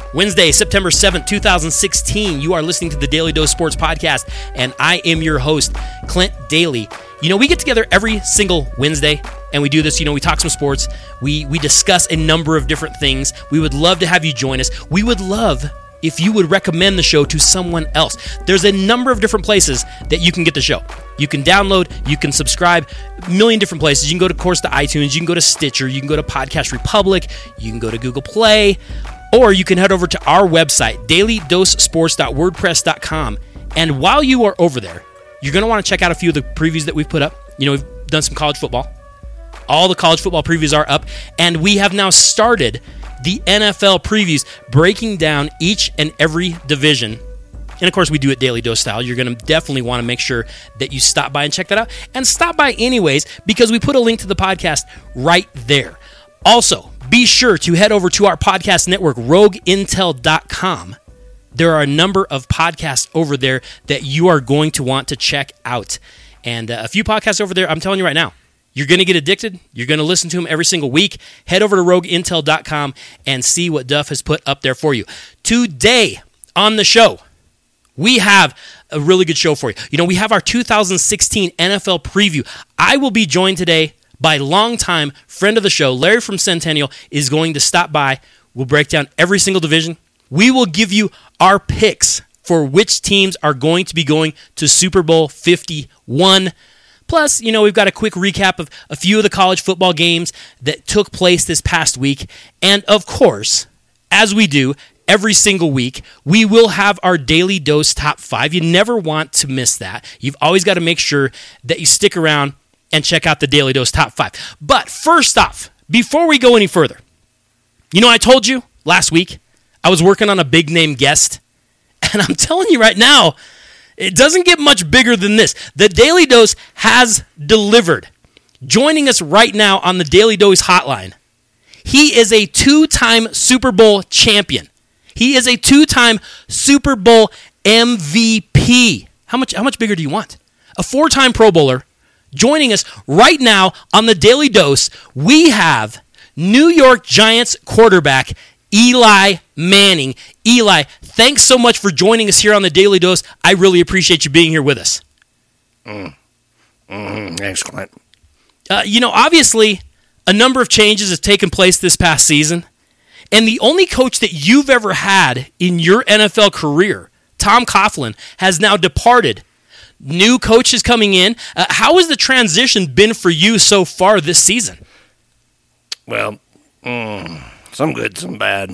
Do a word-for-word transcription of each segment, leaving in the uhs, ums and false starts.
Wednesday, September seventh, twenty sixteen. You are listening to the Daily Dose Sports Podcast, and I am your host, Clint Daly. You know, we get together every single Wednesday, and we do this. You know, we talk some sports. We we discuss a number of different things. We would love to have you join us. We would love if you would recommend the show to someone else. There's a number of different places that you can get the show. You can download, you can subscribe, a million different places. You can go, to, of course, to iTunes. You can go to Stitcher. You can go to Podcast Republic. You can go to Google Play. Or you can head over to our website, daily dose sports dot wordpress dot com. And while you are over there, you're going to want to check out a few of the previews that we've put up. You know, we've done some college football. All the college football previews are up. And we have now started the N F L previews, breaking down each and every division. And of course, we do it Daily Dose style. You're going to definitely want to make sure that you stop by and check that out. And stop by anyways, because we put a link to the podcast right there. Also, be sure to head over to our podcast network, rogue intel dot com. There are a number of podcasts over there that you are going to want to check out. And uh, a few podcasts over there, I'm telling you right now, you're going to get addicted. You're going to listen to them every single week. Head over to rogue intel dot com and see what Duff has put up there for you. Today on the show, we have a really good show for you. You know, we have our two thousand sixteen N F L preview. I will be joined today by longtime friend of the show, Larry from Centennial, is going to stop by. We'll break down every single division. We will give you our picks for which teams are going to be going to Super Bowl fifty-one. Plus, you know, we've got a quick recap of a few of the college football games that took place this past week. And of course, as we do every single week, we will have our Daily Dose Top five. You never want to miss that. You've always got to make sure that you stick around and check out the Daily Dose Top five. But first off, before we go any further, you know, I told you last week I was working on a big-name guest, and I'm telling you right now, it doesn't get much bigger than this. The Daily Dose has delivered. Joining us right now on the Daily Dose hotline, he is a two-time Super Bowl champion. He is a two-time Super Bowl M V P. How much, how much bigger do you want? A four-time Pro Bowler. Joining us right now on the Daily Dose, we have New York Giants quarterback Eli Manning. Eli, thanks so much for joining us here on the Daily Dose. I really appreciate you being here with us. Mm. Mm-hmm. Thanks, Clint. Uh, you know, obviously, a number of changes have taken place this past season, and the only coach that you've ever had in your N F L career, Tom Coughlin, has now departed. New coaches coming in. Uh, how has the transition been for you so far this season? Well, mm, some good, some bad.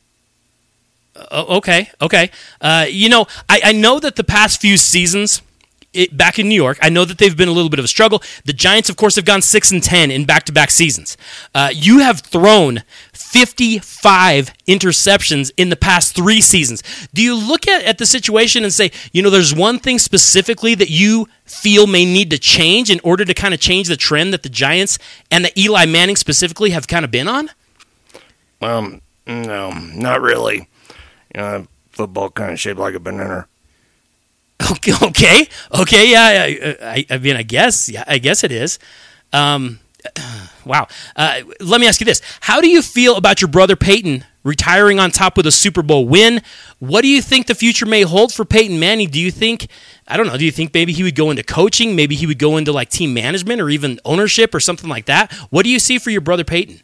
Uh, okay, okay. Uh, you know, I, I know that the past few seasons, it, back in New York, I know that they've been a little bit of a struggle. The Giants, of course, have gone six and ten in back-to-back seasons. Uh, you have thrown fifty-five interceptions in the past three seasons. Do you look at, at the situation and say, you know, there's one thing specifically that you feel may need to change in order to kind of change the trend that the Giants and that Eli Manning specifically have kind of been on? Um, no, not really. You know, football kind of shaped like a banana. Okay, okay, okay. Yeah, I, I mean, I guess, yeah, I guess it is. Um, wow. Uh, let me ask you this: how do you feel about your brother Peyton retiring on top with a Super Bowl win? What do you think the future may hold for Peyton Manning? Do you think, I don't know, do you think maybe he would go into coaching? Maybe he would go into like team management or even ownership or something like that? What do you see for your brother Peyton?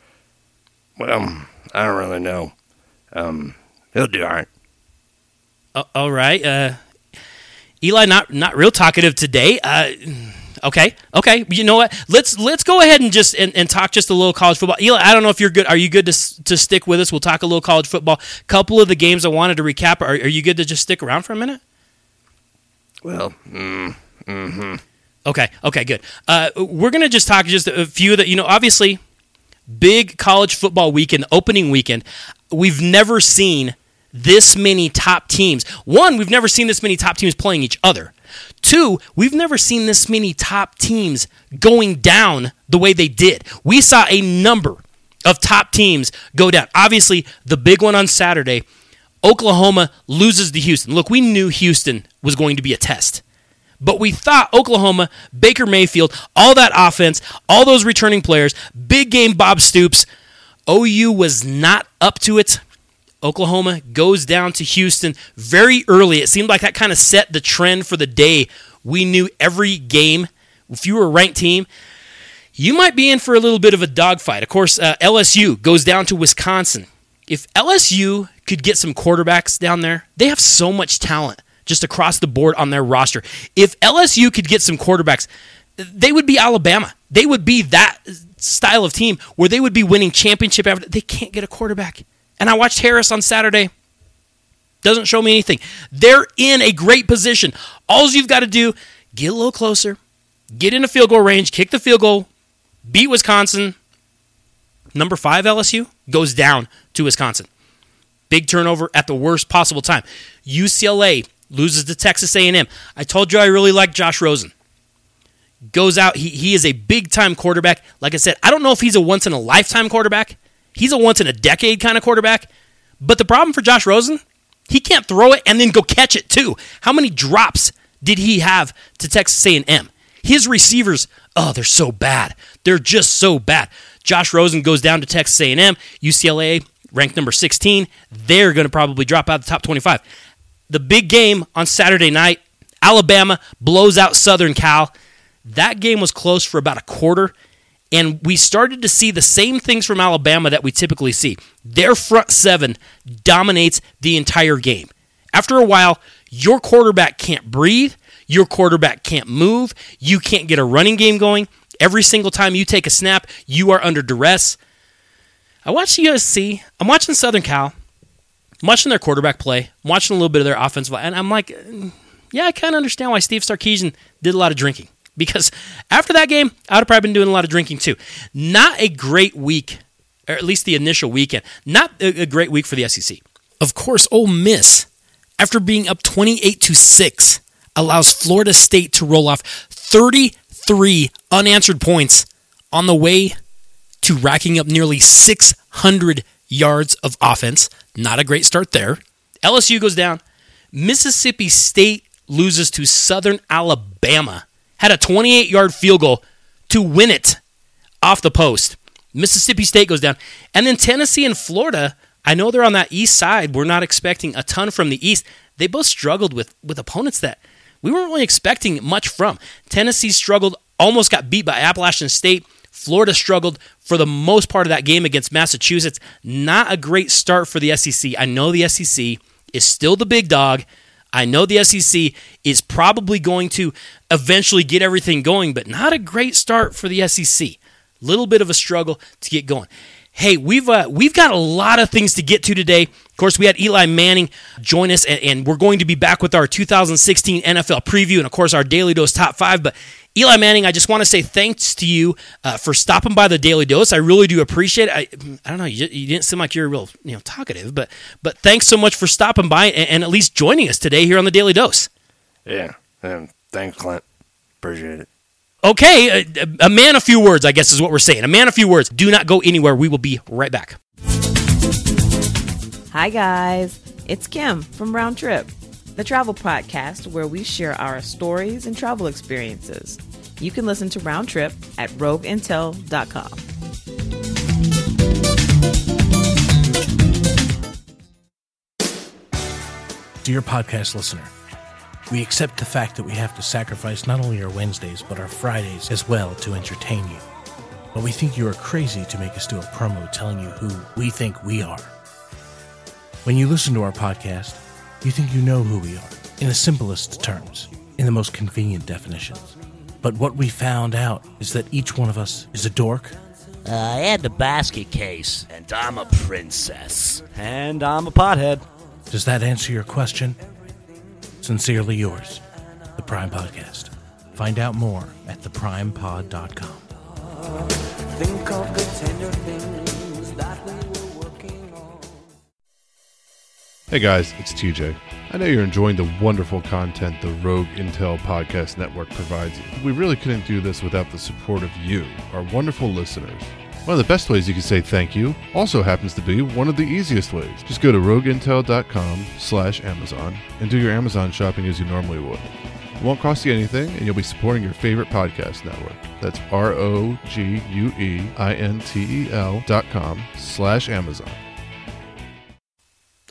Well, I don't really know. Um, he'll do all right. Uh, all right. Uh, Eli, not not real talkative today. Uh, okay, okay. You know what? Let's let's go ahead and just and, and talk just a little college football. Eli, I don't know if you're good. Are you good to to stick with us? We'll talk a little college football. Couple of the games I wanted to recap. Are, are you good to just stick around for a minute? Well, mm, mm-hmm. Okay, okay, good. Uh, we're gonna just talk just a few that you know. Obviously, big college football weekend, opening weekend. We've never seen this many top teams. One, we've never seen this many top teams playing each other. Two, we've never seen this many top teams going down the way they did. We saw a number of top teams go down. Obviously, the big one on Saturday, Oklahoma loses to Houston. Look, we knew Houston was going to be a test. But we thought Oklahoma, Baker Mayfield, all that offense, all those returning players, big game Bob Stoops, O U was not up to it. Oklahoma goes down to Houston very early. It seemed like that kind of set the trend for the day. We knew every game, if you were a ranked team, you might be in for a little bit of a dogfight. Of course, uh, L S U goes down to Wisconsin. If L S U could get some quarterbacks down there, they have so much talent just across the board on their roster. If L S U could get some quarterbacks, they would be Alabama. They would be that style of team where they would be winning championship after. They can't get a quarterback. And I watched Harris on Saturday. Doesn't show me anything. They're in a great position. All you've got to do, get a little closer, get in a field goal range, kick the field goal, beat Wisconsin. Number five L S U goes down to Wisconsin. Big turnover at the worst possible time. U C L A loses to Texas A and M. I told you I really like Josh Rosen. Goes out. He, he is a big-time quarterback. Like I said, I don't know if he's a once-in-a-lifetime quarterback. He's a once-in-a-decade kind of quarterback. But the problem for Josh Rosen, he can't throw it and then go catch it too. How many drops did he have to Texas A and M? His receivers, oh, they're so bad. They're just so bad. Josh Rosen goes down to Texas A and M. U C L A, ranked number sixteen. They're going to probably drop out of the top twenty-five. The big game on Saturday night, Alabama blows out Southern Cal. That game was close for about a quarter, and we started to see the same things from Alabama that we typically see. Their front seven dominates the entire game. After a while, your quarterback can't breathe. Your quarterback can't move. You can't get a running game going. Every single time you take a snap, you are under duress. I watched U S C. I'm watching Southern Cal. I'm watching their quarterback play. I'm watching a little bit of their offensive line. And I'm like, yeah, I kind of understand why Steve Sarkisian did a lot of drinking. Because after that game, I would have probably been doing a lot of drinking too. Not a great week, or at least the initial weekend. Not a great week for the S E C. Of course, Ole Miss, after being up twenty-eight to six, allows Florida State to roll off thirty-three unanswered points on the way to racking up nearly six hundred yards of offense. Not a great start there. L S U goes down. Mississippi State loses to Southern Alabama. Had a twenty-eight-yard field goal to win it off the post. Mississippi State goes down. And then Tennessee and Florida, I know they're on that east side. We're not expecting a ton from the east. They both struggled with, with opponents that we weren't really expecting much from. Tennessee struggled, almost got beat by Appalachian State. Florida struggled for the most part of that game against Massachusetts. Not a great start for the S E C. I know the S E C is still the big dog. I know the S E C is probably going to eventually get everything going, but not a great start for the S E C. Little bit of a struggle to get going. Hey, we've uh, we've got a lot of things to get to today. Of course, we had Eli Manning join us, and, and we're going to be back with our two thousand sixteen N F L preview and, of course, our Daily Dose Top five. But Eli Manning, I just want to say thanks to you uh, for stopping by the Daily Dose. I really do appreciate it. I, I don't know, you, you didn't seem like you're real you know, talkative, but but thanks so much for stopping by and, and at least joining us today here on the Daily Dose. Yeah, um, thanks, Clint. Appreciate it. Okay, a, a man, a few words, I guess is what we're saying. A man, a few words. Do not go anywhere. We will be right back. Hi, guys. It's Kim from Round Trip, the travel podcast where we share our stories and travel experiences. You can listen to Round Trip at rogue intel dot com. Dear podcast listener, we accept the fact that we have to sacrifice not only our Wednesdays, but our Fridays as well to entertain you. But we think you are crazy to make us do a promo telling you who we think we are. When you listen to our podcast, you think you know who we are, in the simplest terms, in the most convenient definitions. But what we found out is that each one of us is a dork. Uh, I had the basket case, and I'm a princess. And I'm a pothead. Does that answer your question? Sincerely yours, The Prime Podcast. Find out more at the prime pod dot com. Think of the tender things that we were working on. Hey guys, it's T J. I know you're enjoying the wonderful content the Rogue Intel Podcast Network provides you. We really couldn't do this without the support of you, our wonderful listeners. One of the best ways you can say thank you also happens to be one of the easiest ways. Just go to rogue intel dot com slash Amazon and do your Amazon shopping as you normally would. It won't cost you anything, and you'll be supporting your favorite podcast network. That's R O G U E I N T E L dot com slash Amazon.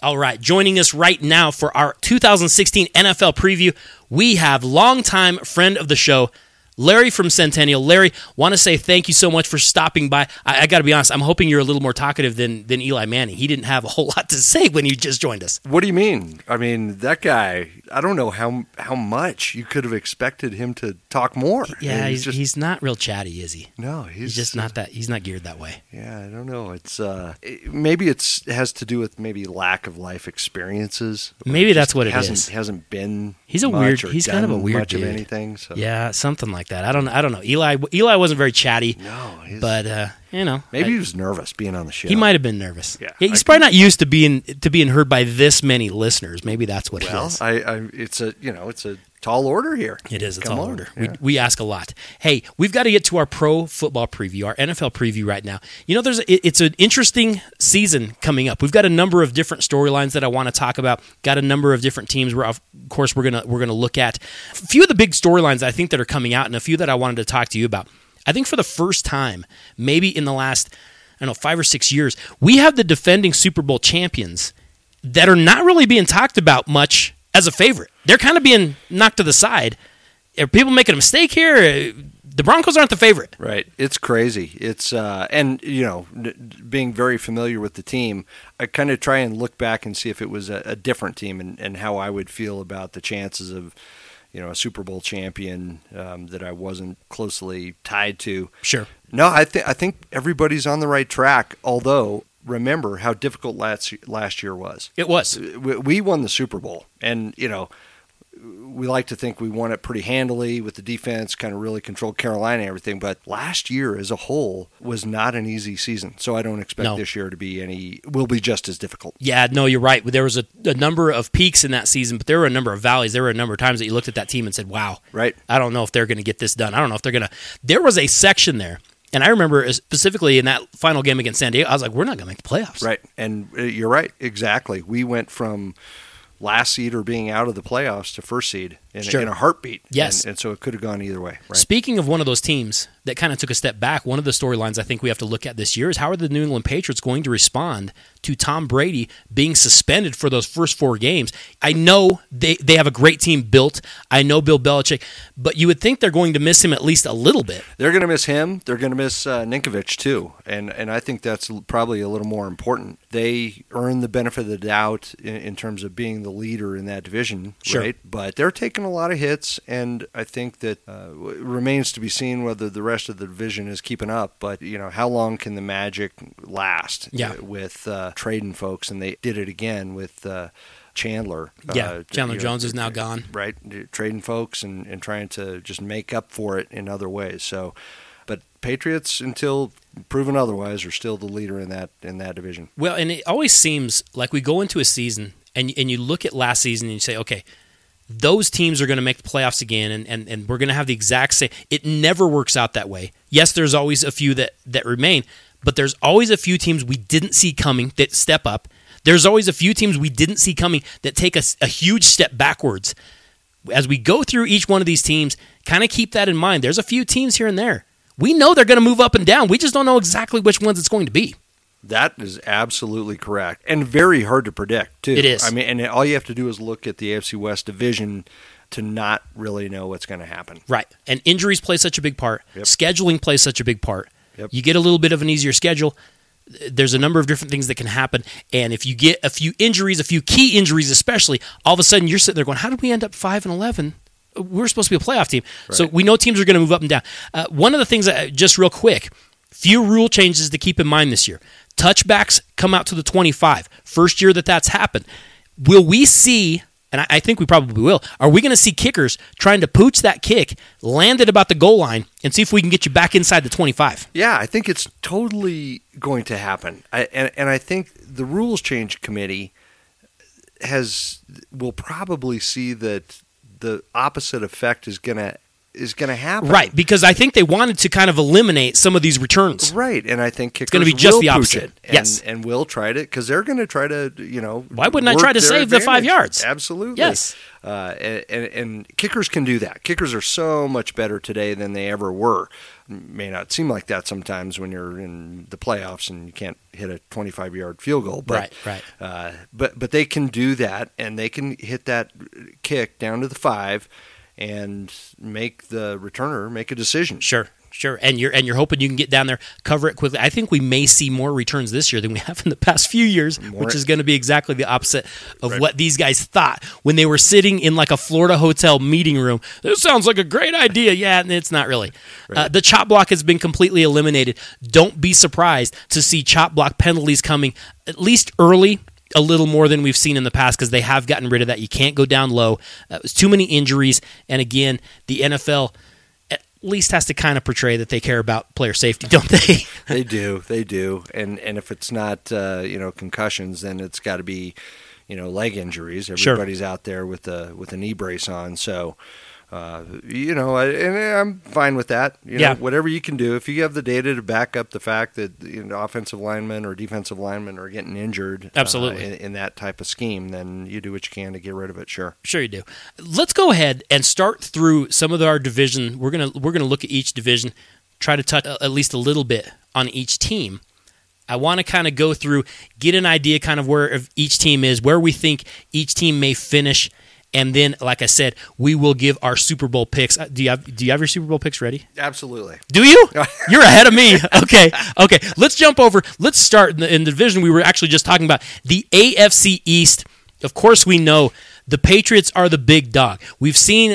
All right, joining us right now for our two thousand sixteen N F L preview, we have longtime friend of the show, Larry from Centennial. Larry, want to say thank you so much for stopping by. I, I got to be honest, I'm hoping you're a little more talkative than, than Eli Manning. He didn't have a whole lot to say when you just joined us. What do you mean? I mean, that guy, I don't know how how much you could have expected him to talk more. Yeah, I mean, he's, just, he's not real chatty, is he? no, he's, He's just not that. He's not geared that way. Yeah, I don't know. It's uh, it, maybe it's it has to do with maybe lack of life experiences. Maybe Just that's what it hasn't, is. Hasn't been. He's a much weird- or he's kind of a done weird much dude. of anything. So. Yeah, something like that. I don't. I don't know. Eli. Eli wasn't very chatty. No, he's, But uh, you know, maybe I- he was nervous being on the show. he might have been nervous. Yeah, he's I- probably not used to being to being heard by this many listeners. Maybe that's what it Well, is. I, I, it's a you know, it's a tall order here. It is. It's Come all on. order. Yeah. We, we ask a lot. Hey, we've got to get to our pro football preview, our N F L preview right now. You know, there's a, it, it's an interesting season coming up. We've got a number of different storylines that I want to talk about. Got a number of different teams. Where of course we're gonna we're gonna look at a few of the big storylines I think that are coming out, and a few that I wanted to talk to you about. I think for the first time, maybe in the last I don't know five or six years, we have the defending Super Bowl champions that are not really being talked about much as a favorite. They're kind of being knocked to the side. Are people making a mistake here? The Broncos aren't the favorite. Right. It's crazy. It's uh, and you know, n- being very familiar with the team, I kind of try and look back and see if it was a, a different team and, and how I would feel about the chances of, you know, a Super Bowl champion um, that I wasn't closely tied to. Sure. No, I think I think everybody's on the right track. Although, remember how difficult last last year was. It was. We, we won the Super Bowl, and you know, we like to think we won it pretty handily with the defense, kind of really controlled Carolina and everything. But last year as a whole was not an easy season, so I don't expect No. this year to be any. Will be just as difficult. Yeah, no, you're right. There was a, a number of peaks in that season, but there were a number of valleys. There were a number of times that you looked at that team and said, wow, Right. I don't know if they're going to get this done. I don't know if they're going to. There was a section there, and I remember specifically in that final game against San Diego, I was like, we're not going to make the playoffs. Right, and uh, you're right, exactly. We went from last seed or being out of the playoffs to first seed in, Sure. in a heartbeat. Yes. and, and so it could have gone either way. Right. Speaking of one of those teams that kind of took a step back, one of the storylines I think we have to look at this year is how are the New England Patriots going to respond to Tom Brady being suspended for those first four games? I know they, they have a great team built. I know Bill Belichick, but you would think they're going to miss him at least a little bit. They're going to miss him. They're going to miss uh, Ninkovich too, and and I think that's l- probably a little more important. They earn the benefit of the doubt in, in terms of being the leader in that division, Sure. right? But they're taking a lot of hits, and I think that uh, it remains to be seen whether the rest of the division is keeping up. But you know, how long can the magic last? Yeah. uh, with uh, trading folks, and they did it again with. Uh, Chandler. Yeah, uh, Chandler you know, Jones is now gone. Right, trading folks and, and trying to just make up for it in other ways. So, but Patriots, until proven otherwise, are still the leader in that in that division. Well, and it always seems like we go into a season and and you look at last season and you say, okay, those teams are going to make the playoffs again, and, and, and we're going to have the exact same. It never works out that way. Yes, there's always a few that, that remain, but there's always a few teams we didn't see coming that step up. There's always a few teams we didn't see coming that take a, a huge step backwards. As we go through each one of these teams, kind of keep that in mind. There's a few teams here and there. We know they're going to move up and down. We just don't know exactly which ones it's going to be. That is absolutely correct, and very hard to predict too. It is. I mean, and all you have to do is look at the A F C West division to not really know what's going to happen. Right. And injuries play such a big part. Yep. Scheduling plays such a big part. Yep. You get a little bit of an easier schedule. There's a number of different things that can happen. And if you get a few injuries, a few key injuries especially, all of a sudden you're sitting there going, how did we end up five and eleven? We're supposed to be a playoff team. So we know teams are going to move up and down. Uh, one of the things, that, just real quick, few rule changes to keep in mind this year. Touchbacks come out to the twenty-five. First year that that's happened. Will we see, and I, I think we probably will, are we going to see kickers trying to pooch that kick, land it about the goal line, and see if we can get you back inside the twenty-five? Yeah, I think it's totally going to happen. I, and, and I think the rules change committee has will probably see that the opposite effect is going to is going to happen. Right, because I think they wanted to kind of eliminate some of these returns. Right, and I think kickers gonna be just will the pooch opposite. it, and, Yes. and will try to because they're going to try to, you know. Why wouldn't I work try to their save the five advantage. yards? Absolutely. Yes. Uh, and, and, and kickers can do that. Kickers are so much better today than they ever were. May not seem like that sometimes when you're in the playoffs and you can't hit a twenty-five yard field goal. But, Right, right. Uh, but but they can do that, and they can hit that kick down to the five and make the returner make a decision. Sure, sure. And you're and you're hoping you can get down there, cover it quickly. I think we may see more returns this year than we have in the past few years, More- which is going to be exactly the opposite of what these guys thought when they were sitting in like a Florida hotel meeting room. This sounds like a great idea. Yeah, and it's not really. Uh, the chop block has been completely eliminated. Don't be surprised to see chop block penalties coming at least early, a little more than we've seen in the past because they have gotten rid of that. You can't go down low. Uh, it was too many injuries. And again, the N F L at least has to kind of portray that they care about player safety, don't they? They do, they do, and and if it's not uh, you know concussions, then it's got to be you know leg injuries. Sure. Everybody's out there with a with a knee brace on, so uh, you know, I, and I'm fine with that. You know, Yeah. whatever you can do, if you have the data to back up the fact that you know, offensive linemen or defensive linemen are getting injured, Absolutely. uh, in, in that type of scheme, then you do what you can to get rid of it. Sure. Sure you do. Let's go ahead and start through some of our division. We're gonna we're gonna look at each division, try to touch at least a little bit on each team. I want to kind of go through, get an idea kind of where each team is, where we think each team may finish, and then, like I said, we will give our Super Bowl picks. Uh, Do you have Do you have your Super Bowl picks ready? Absolutely. Do you? You're ahead of me. Okay, okay. Let's jump over. Let's start in the, in the division we were actually just talking about, the A F C East. Of course, we know the Patriots are the big dog. We've seen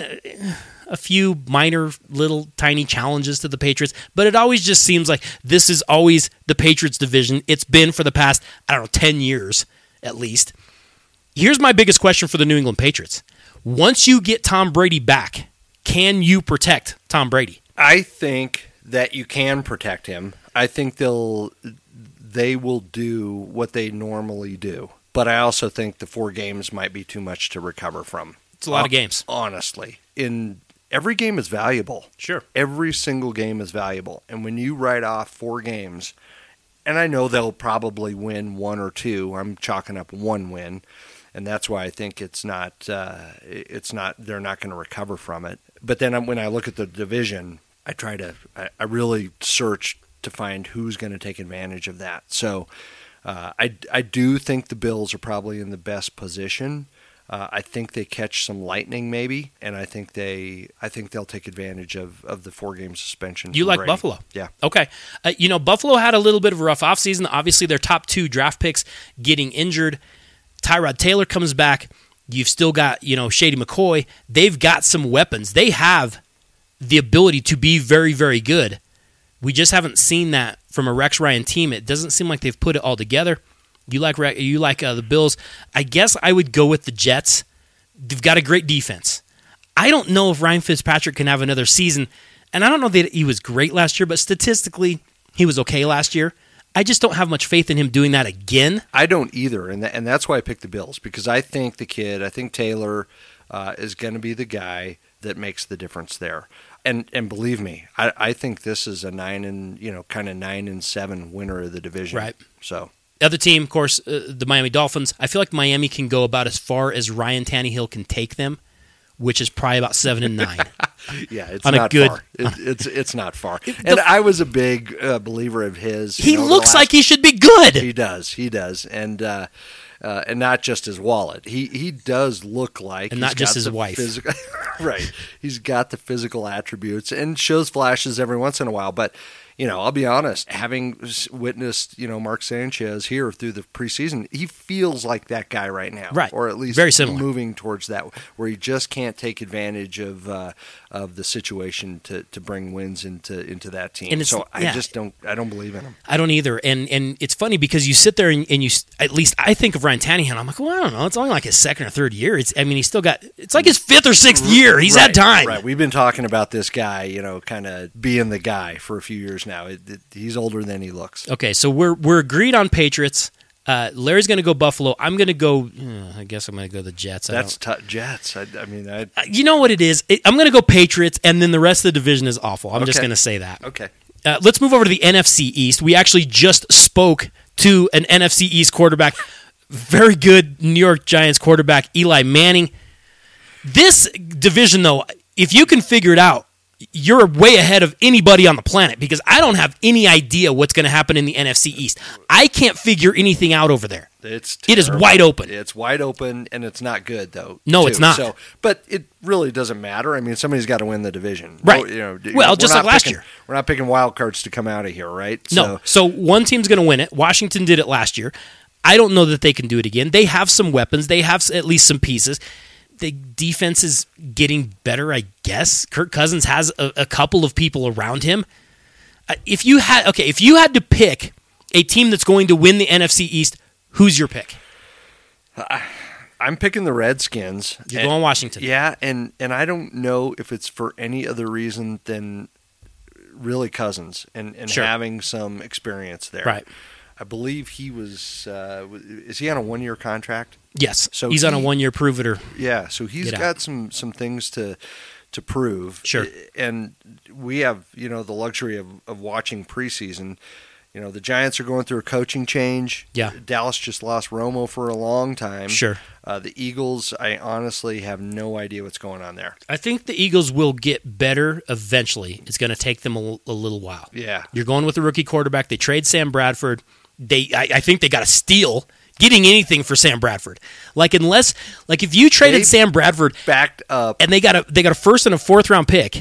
a few minor, little, tiny challenges to the Patriots, but it always just seems like this is always the Patriots division. It's been for the past, I don't know, ten years at least. Here's my biggest question for the New England Patriots. Once you get Tom Brady back, can you protect Tom Brady? I think that you can protect him. I think they'll they will do what they normally do. But I also think the four games might be too much to recover from. It's a lot of games. Honestly. In every game is valuable. Sure. Every single game is valuable. And when you write off four games, and I know they'll probably win one or two. I'm chalking up one win. And that's why I think it's not, uh, it's not, they're not going to recover from it. But then when I look at the division, I try to, I, I really search to find who's going to take advantage of that. So uh, I, I do think the Bills are probably in the best position. Uh, I think they catch some lightning maybe, and I think they, I think they'll take advantage of, of the four game suspension. You for like Brady. Buffalo? Yeah. Okay. Uh, you know, Buffalo had a little bit of a rough offseason. Obviously, their top two draft picks getting injured. Tyrod Taylor comes back. You've still got, you know, Shady McCoy. They've got some weapons. They have the ability to be very, very good. We just haven't seen that from a Rex Ryan team. It doesn't seem like they've put it all together. You like you like uh, the Bills. I guess I would go with the Jets. They've got a great defense. I don't know if Ryan Fitzpatrick can have another season, and I don't know that he was great last year, but statistically, he was okay last year. I just don't have much faith in him doing that again. I don't either, and th- and that's why I picked the Bills, because I think the kid, I think Taylor uh, is going to be the guy that makes the difference there. And and believe me, I, I think this is a nine and you know kind of nine and seven winner of the division. Right. So the other team, of course, uh, the Miami Dolphins. I feel like Miami can go about as far as Ryan Tannehill can take them, which is probably about seven and nine. yeah, it's On a not good- far. It, it's it's not far. And I was a big uh, believer of his. you He know, the looks last- like he should be good. He does. He does. And uh, uh, and not just his wallet. He he does look like And he's not just got his the wife. Physical, right. He's got the physical attributes and shows flashes every once in a while. But you know, I'll be honest. Having s- witnessed you know Mark Sanchez here through the preseason, he feels like that guy right now. Right. Or at least Very similar. moving towards that, where he just can't take advantage of uh, of the situation to, to bring wins into into that team. And it's- so I yeah. just don't I don't believe in him. I don't either. And and it's funny because you sit there and, and you, at least I think of Ryan Tannehill, and I'm like, well, I don't know. It's only like his second or third year. It's I mean, he's still got, it's like his fifth or sixth year. He's right, had time. Right. We've been talking about this guy, you know, kind of being the guy for a few years now. It, it, he's older than he looks. Okay, so we're we're agreed on Patriots. Uh, Larry's going to go Buffalo. I'm going to go. Uh, I guess I'm going to go the Jets. I That's don't- t- Jets. I, I mean, I. Uh, you know what it is? It, I'm going to go Patriots, and then the rest of the division is awful. I'm just Okay. going to say that. Okay. Uh, let's move over to the N F C East. We actually just spoke to an N F C East quarterback, very good New York Giants quarterback, Eli Manning. This division, though, if you can figure it out, you're way ahead of anybody on the planet because I don't have any idea what's going to happen in the N F C East. I can't figure anything out over there. It's It is terrible. wide open. It's wide open, and it's not good though. No, too. it's not. So, but it really doesn't matter. I mean, somebody's got to win the division, Right. No, you know, Well, we're just not like last picking- year. we're not picking wild cards to come out of here, right? No. So one team's going to win it. Washington did it last year. I don't know that they can do it again. They have some weapons. They have s- at least some pieces. The defense is getting better, I guess. Kirk Cousins has a, a couple of people around him. Uh, If you had okay, if you had to pick a team that's going to win the N F C East, who's your pick? I'm picking the Redskins. You're And- going Washington. Yeah, and and I don't know if it's for any other reason than really Cousins and, and Sure. having some experience there. Right. I believe he was. Uh, is he on a one-year contract? Yes. So he's on a he- one-year prove it or Yeah, so he's Get out. got some some things to to prove. Sure. And we have, you know, the luxury of, of watching preseason. You know, the Giants are going through a coaching change. Yeah. Dallas just lost Romo for a long time. Sure. Uh, the Eagles, I honestly have no idea what's going on there. I think the Eagles will get better eventually. It's going to take them a, a little while. Yeah. You're going with the rookie quarterback. They trade Sam Bradford. They, I, I think they got to steal getting anything for Sam Bradford. Like unless, like if you traded They Sam Bradford Backed up. and they got a they got a first and a fourth round pick,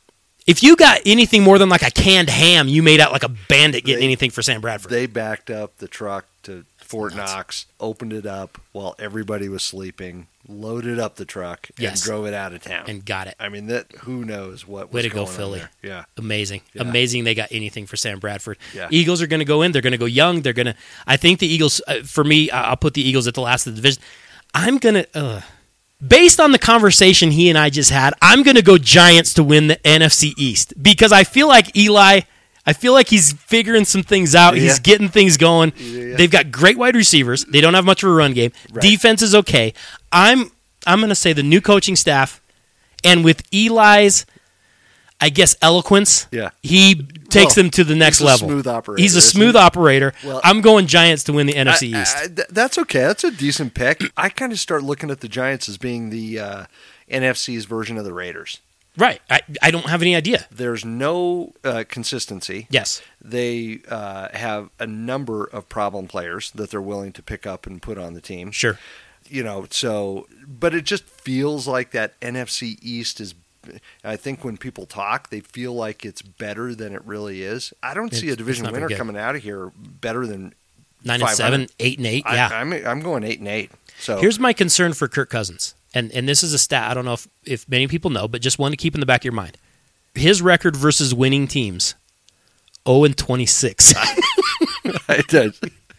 if you got anything more than like a canned ham, you made out like a bandit getting They- anything for Sam Bradford. They backed up the truck to Fort Knox, opened it up while everybody was sleeping, loaded up the truck, Yes. and drove it out of town. and got it. I mean, that who knows what Way was to go, going on Philly. there. Yeah. Amazing. Yeah. Amazing they got anything for Sam Bradford. Yeah. Eagles are going to go in. They're going to go young. They're going to – I think the Eagles uh, – for me, I- I'll put the Eagles at the last of the division. I'm going to uh, – based on the conversation he and I just had, I'm going to go Giants to win the N F C East because I feel like Eli – I feel like he's figuring some things out. Yeah. He's getting things going. Yeah. They've got great wide receivers. They don't have much of a run game. Right. Defense is okay. I'm I'm going to say the new coaching staff, and with Eli's, I guess, eloquence, Yeah. he takes Well, them to the next he's a level. smooth operator, He's a isn't smooth he? operator. Well, I'm going Giants to win the N F C I- East. I- th- that's okay. That's a decent pick. I kind of start looking at the Giants as being the uh, N F C's version of the Raiders. right. I, I don't have any idea. There's no uh, consistency. Yes. They uh, have a number of problem players that they're willing to pick up and put on the team. Sure. You know, so, but it just feels like that N F C East is. I think when people talk, they feel like it's better than it really is. I don't see It's- a division it's not very winner good. coming out of here better than Nine and five hundred. seven, eight and eight. Yeah. I, I'm I'm going eight and eight. So Here's my concern for Kirk Cousins, and and this is a stat I don't know if, if many people know, but just one to keep in the back of your mind. His record versus winning teams, zero and twenty-six. it does.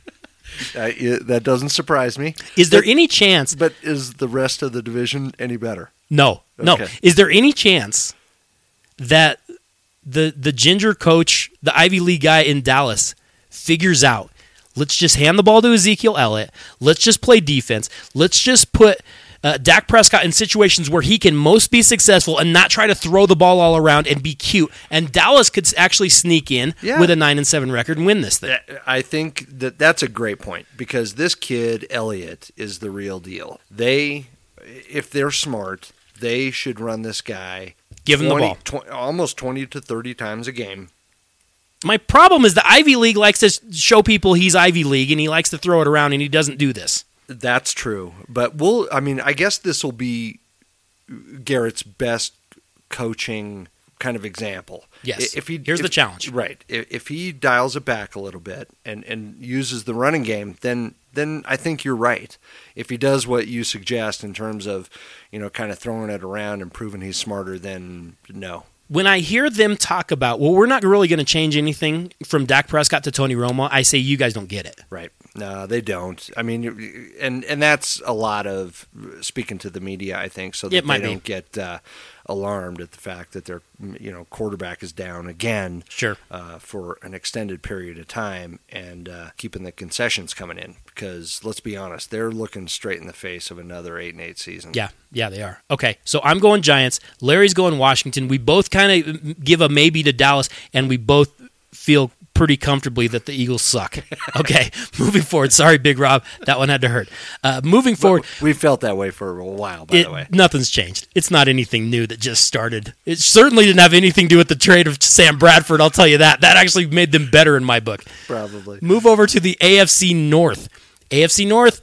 Uh, it- that doesn't surprise me. Is there But- any chance? But is the rest of the division any better? No, no. Okay. Is there any chance that the the ginger coach, the Ivy League guy in Dallas, figures out? Let's just hand the ball to Ezekiel Elliott. Let's just play defense. Let's just put uh, Dak Prescott in situations where he can most be successful and not try to throw the ball all around and be cute. And Dallas could actually sneak in Yeah. with a nine and seven record and win this thing. I think that that's a great point because this kid Elliott is the real deal. They, if they're smart, they should run this guy. Give him the ball. twenty, almost twenty to thirty times a game. My problem is the Ivy League likes to show people he's Ivy League and he likes to throw it around and he doesn't do this. That's true, but we'll. I mean, I guess this will be Garrett's best coaching kind of example. Yes. If he Here's if- the challenge. right? If, if he dials it back a little bit and, and uses the running game, then then I think you're right. If he does what you suggest in terms of, you know, kind of throwing it around and proving he's smarter, then no. When I hear them talk about, well, we're not really going to change anything from Dak Prescott to Tony Romo, I say you guys don't get it. Right. No, they don't. I mean, and and that's a lot of speaking to the media, I think, so that It might they be. don't get uh, alarmed at the fact that their you know quarterback is down again, Sure. uh, for an extended period of time, and uh, keeping the concessions coming in. Because let's be honest, they're looking straight in the face of another eight and eight season. Yeah, yeah, they are. Okay, so I'm going Giants. Larry's going Washington. We both kind of give a maybe to Dallas, and we both feel pretty comfortably that the Eagles suck. Okay, moving forward. Sorry, Big Rob. That one had to hurt. Uh, moving forward. We felt that way for a while, by It, the way. nothing's changed. It's not anything new that just started. It certainly didn't have anything to do with the trade of Sam Bradford, I'll tell you that. That actually made them better in my book. Probably. Move over to the A F C North. A F C North,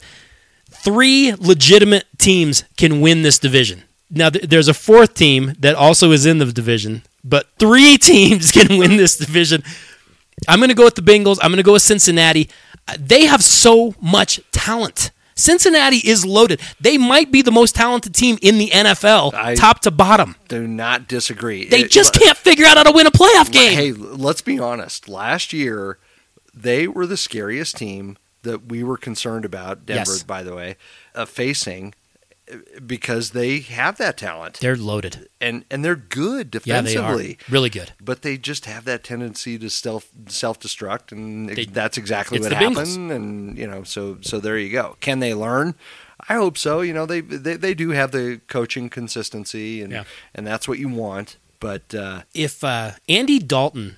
three legitimate teams can win this division. Now, th- there's a fourth team that also is in the division, but three teams can win this division. I'm going to go with the Bengals. I'm going to go with Cincinnati. Uh, They have so much talent. Cincinnati is loaded. They might be the most talented team in the N F L, I top to bottom. Do not disagree. They It- just l- can't figure out how to win a playoff game. Hey, let's be honest. Last year, they were the scariest team that we were concerned about, Denver, Yes. by the way, uh, facing, uh, because they have that talent. They're loaded. and and they're good Yeah, they defensively. are. Really good. But they just have that tendency to self self destruct, and They- that's exactly it's what the Bengals. happened. And you know, so so there you go. Can they learn? I hope so. You know, they they, they do have the coaching consistency, and Yeah. and that's what you want. But uh, If uh, Andy Dalton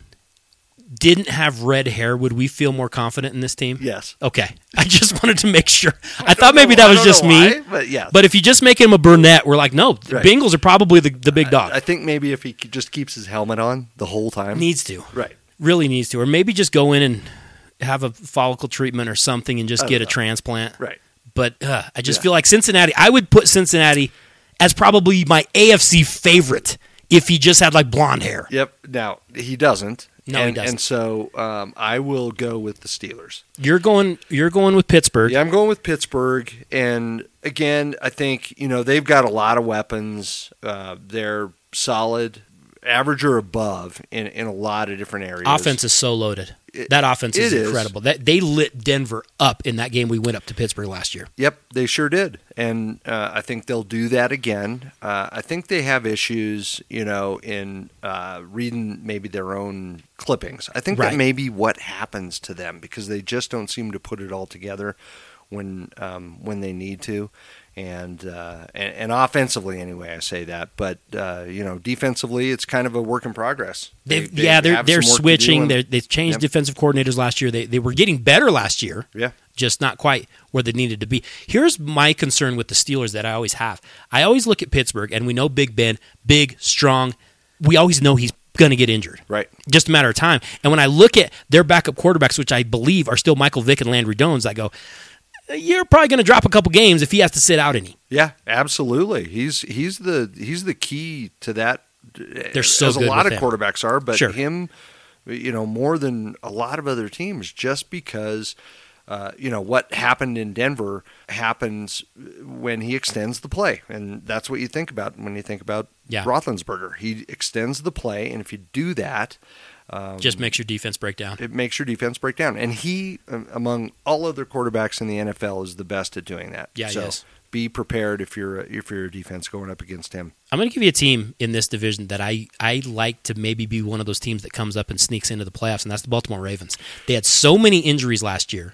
didn't have red hair, would we feel more confident in this team? yes, Okay. I just wanted to make sure. I, thought maybe that I was don't just know me. why, but yeah. But if you just make him a brunette, we're like, no, the Right. Bengals are probably the, the big dog. I think maybe if he c- just keeps his helmet on the whole time, needs to. right? Really needs to. Or maybe just go in and have a follicle treatment or something and just I get don't a know. transplant. Right. But uh, I just Yeah. feel like Cincinnati, I would put Cincinnati as probably my A F C favorite if he just had like blonde hair. Yep. Now he doesn't. No, he and, doesn't. And so um, I will go with the Steelers. You're going you're going with Pittsburgh. Yeah, I'm going with Pittsburgh. And again, I think, you know, they've got a lot of weapons. Uh, they're solid, average or above in, in a lot of different areas. Offense is so loaded. that offense is it is. incredible. That they lit Denver up in that game we went up to Pittsburgh last year. Yep, they sure did, and uh, I think they'll do that again. Uh, I think they have issues, you know, in uh, reading maybe their own clippings. I think Right. that may be what happens to them because they just don't seem to put it all together when um, when they need to. And, uh, and and offensively, anyway, I say that. But uh, you know, defensively, it's kind of a work in progress. They- They've, they yeah, they're have they're some work to do, switching. and- They're, they've changed Yep. defensive coordinators last year. They they were getting better last year. Yeah. Just not quite where they needed to be. Here's my concern with the Steelers that I always have. I always look at Pittsburgh, and we know Big Ben, big, strong. We always know he's going to get injured. Right. Just a matter of time. And when I look at their backup quarterbacks, which I believe are still Michael Vick and Landry Jones, I go, you're probably going to drop a couple games if he has to sit out any. Yeah, absolutely. He's he's the he's the key to that. They're so as a good lot with of him. quarterbacks are, but Sure. him, you know, more than a lot of other teams, just because. Uh, you know, what happened in Denver happens when he extends the play. And that's what you think about when you think about Yeah. Roethlisberger. He extends the play, and if you do that, um, Just makes your defense break down. it makes your defense break down. And he, um, among all other quarterbacks in the N F L, is the best at doing that. Yeah, he so is. be prepared if you're if you're a defense going up against him. I'm going to give you a team in this division that I, I like to maybe be one of those teams that comes up and sneaks into the playoffs, and that's the Baltimore Ravens. They had so many injuries last year.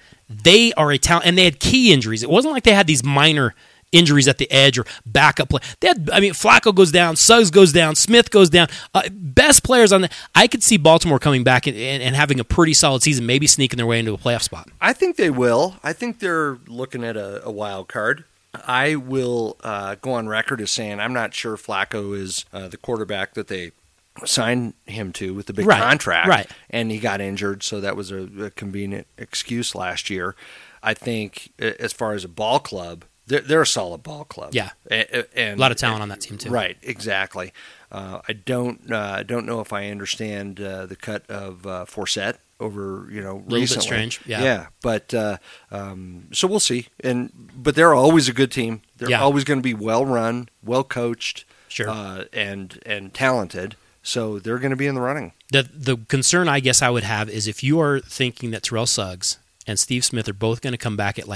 They are a talent, and they had key injuries. It wasn't like they had these minor injuries at the edge or backup play. They had, I mean, Flacco goes down, Suggs goes down, Smith goes down. Uh, best players on the. I could see Baltimore coming back and, and, and having a pretty solid season, maybe sneaking their way into a playoff spot. I think they will. I think they're looking at a, a wild card. I will uh, go on record as saying I'm not sure Flacco is uh, the quarterback that they signed him to with the big Right, contract, right. and he got injured, so that was a, a convenient excuse last year. I think a- as far as a ball club, they're, they're a solid ball club. Yeah. A- and, A lot of talent on that team, too. Right, exactly. Uh, I don't uh, I don't know if I understand uh, the cut of uh, Forsett over you know bit recently. strange, yeah. yeah. But uh, um, so we'll see. And but they're always a good team. They're Yeah. always going to be well run, well coached, Sure. uh, and and talented. So they're going to be in the running. The the concern I guess I would have is if you are thinking that Terrell Suggs and Steve Smith are both going to come back at like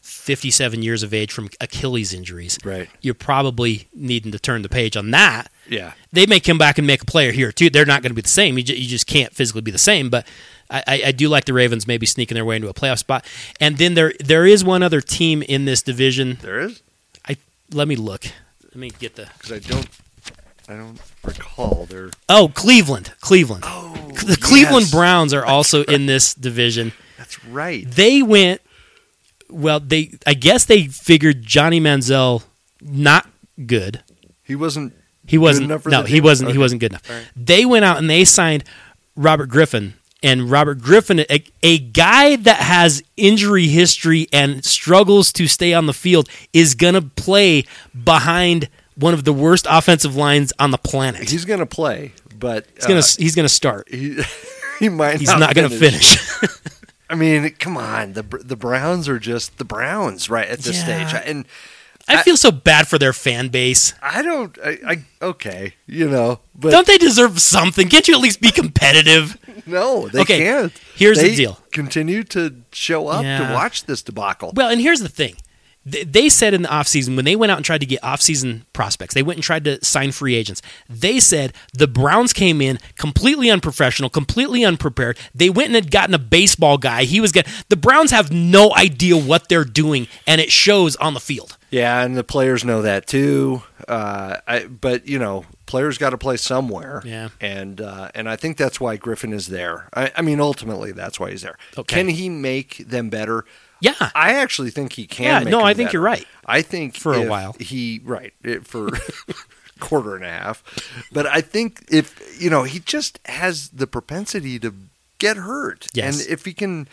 fifty-seven years of age from Achilles injuries. Right. You're probably needing to turn the page on that. Yeah. They may come back and make a player here, too. They're not going to be the same. You, ju- you just can't physically be the same. But I, I, I do like the Ravens maybe sneaking their way into a playoff spot. And then there there is one other team in this division. There is? I Let me look. Let me get the... Because I don't, I don't recall. They're... Oh, Cleveland. Cleveland. Oh, The Cleveland yes. Browns are also in this division. That's right. They went... Well, they I guess they figured Johnny Manziel not good. He wasn't He wasn't. good enough for no, the he team? wasn't. He Okay. wasn't good enough. All right. They went out and they signed Robert Griffin, and Robert Griffin, a, a guy that has injury history and struggles to stay on the field, is going to play behind one of the worst offensive lines on the planet. He's going to play, but He's going uh, to. He's going to start. he, he might He's not, not going to finish. I mean, come on. The the Browns are just the Browns right at this Yeah. stage. And I feel so bad for their fan base. I don't I, I okay, you know, but Don't they deserve something? Can't you at least be competitive? no, they Okay, can't. here's the They deal. Continue to show up Yeah. to watch this debacle. Well, and here's the thing. Th- They said in the offseason, when they went out and tried to get offseason prospects, they went and tried to sign free agents. They said the Browns came in completely unprofessional, completely unprepared. They went and had gotten a baseball guy. He was getting, the Browns have no idea what they're doing, and it shows on the field. Yeah, and the players know that too. Uh, I, but you know, players got to play somewhere. Yeah. and uh, and I think that's why Griffin is there. I, I mean, ultimately, that's why he's there. Okay. Can he make them better? Yeah. I actually think he can. Yeah, make no, them I think better. you're right. I think For a if while. he right it, for quarter and a half, but I think if you know he just has the propensity to get hurt, Yes. and if he can,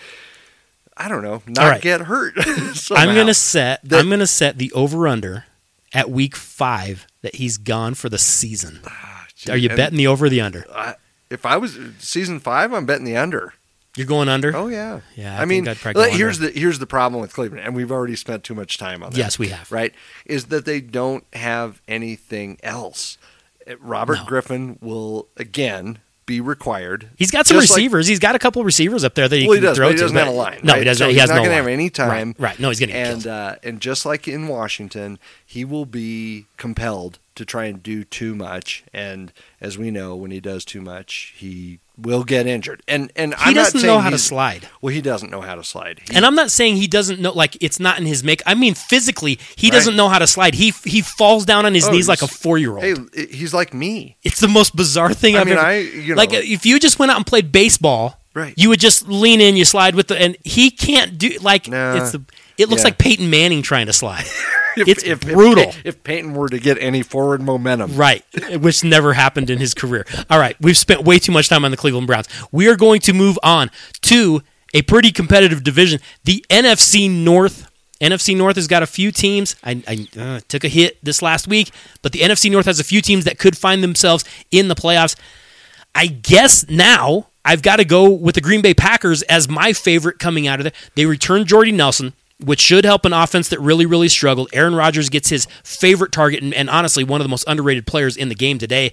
I don't know, All not right. get hurt. I'm somehow. going to set That- I'm going to set the over-under at week five that he's gone for the season. Gee, Are you and betting the over or the under? I, if I was season five, I'm betting the under. You're going under? Oh yeah, Yeah, I I, think mean, I'd probably go let- here's under. the here's the problem with Cleveland, and we've already spent too much time on that. Yes, we have. Right, is that they don't have anything else. Uh, Robert No. Griffin will again be required. He's got some Just like- receivers. He's got a couple of receivers up there that he well, he can does, throw but he to. doesn't but- have a line. No, right? he doesn't. So he he's has not no gonna line. have any time. Right, right. No, he's going to get and killed. uh, and just like in Washington, he will be compelled to try and do too much. And as we know, when he does too much, he will get injured. And and He I'm not doesn't saying know how to he's- slide. Well, he doesn't know how to slide. He, And I'm not saying he doesn't know, like, it's not in his make. I mean, physically, he Right. doesn't know how to slide. He he falls down on his Oh, knees like a he's- four-year-old. hey, he's like me. It's the most bizarre thing I I've mean, ever. I you know like, if you just went out and played baseball, Right. you would just lean in, you slide with the, and he can't do, like, Nah. it's the, it looks Yeah. like Peyton Manning trying to slide. if, it's if, brutal. If, if Peyton were to get any forward momentum, Right, which never happened in his career. All right, we've spent way too much time on the Cleveland Browns. We are going to move on to a pretty competitive division, the N F C North. N F C North has got a few teams. I, I uh, took a hit this last week, but the N F C North has a few teams that could find themselves in the playoffs. I guess now I've got to go with the Green Bay Packers as my favorite coming out of there. They returned Jordy Nelson, which should help an offense that really, really struggled. Aaron Rodgers gets his favorite target and, and honestly one of the most underrated players in the game today.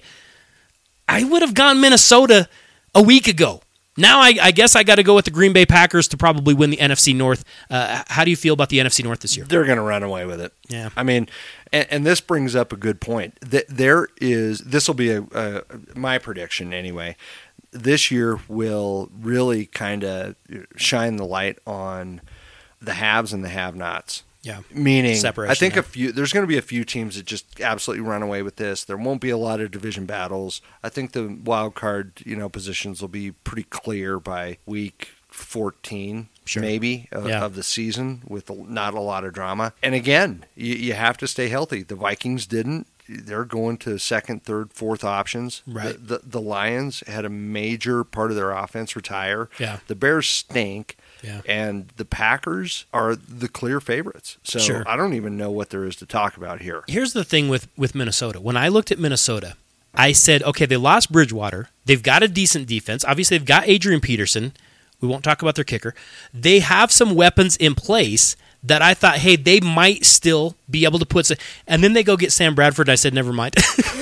I would have gone Minnesota a week ago. Now I, I guess I got to go with the Green Bay Packers to probably win the N F C North. Uh, how do you feel about the N F C North this year? they're going to run away with it. Yeah. I mean, and, and this brings up a good point. That there is this will be a, a my prediction anyway. This year will really kind of shine the light on the haves and the have-nots. Yeah. Meaning, Separation, I think yeah. a few. There's going to be a few teams that just absolutely run away with this. There won't be a lot of division battles. I think the wild card, you know, positions will be pretty clear by week fourteen, Sure. maybe of, Yeah. of the season, with a, not a lot of drama. And again, you, you have to stay healthy. The Vikings didn't. They're going to second, third, fourth options. Right. The, the, the Lions had a major part of their offense retire. Yeah. The Bears stink. Yeah. And the Packers are the clear favorites. So Sure. I don't even know what there is to talk about here. Here's the thing with, with Minnesota. When I looked at Minnesota, I said, okay, they lost Bridgewater. They've got a decent defense. Obviously, they've got Adrian Peterson. We won't talk about their kicker. They have some weapons in place that I thought, hey, they might still be able to put some. And then they go get Sam Bradford, and I said, never mind.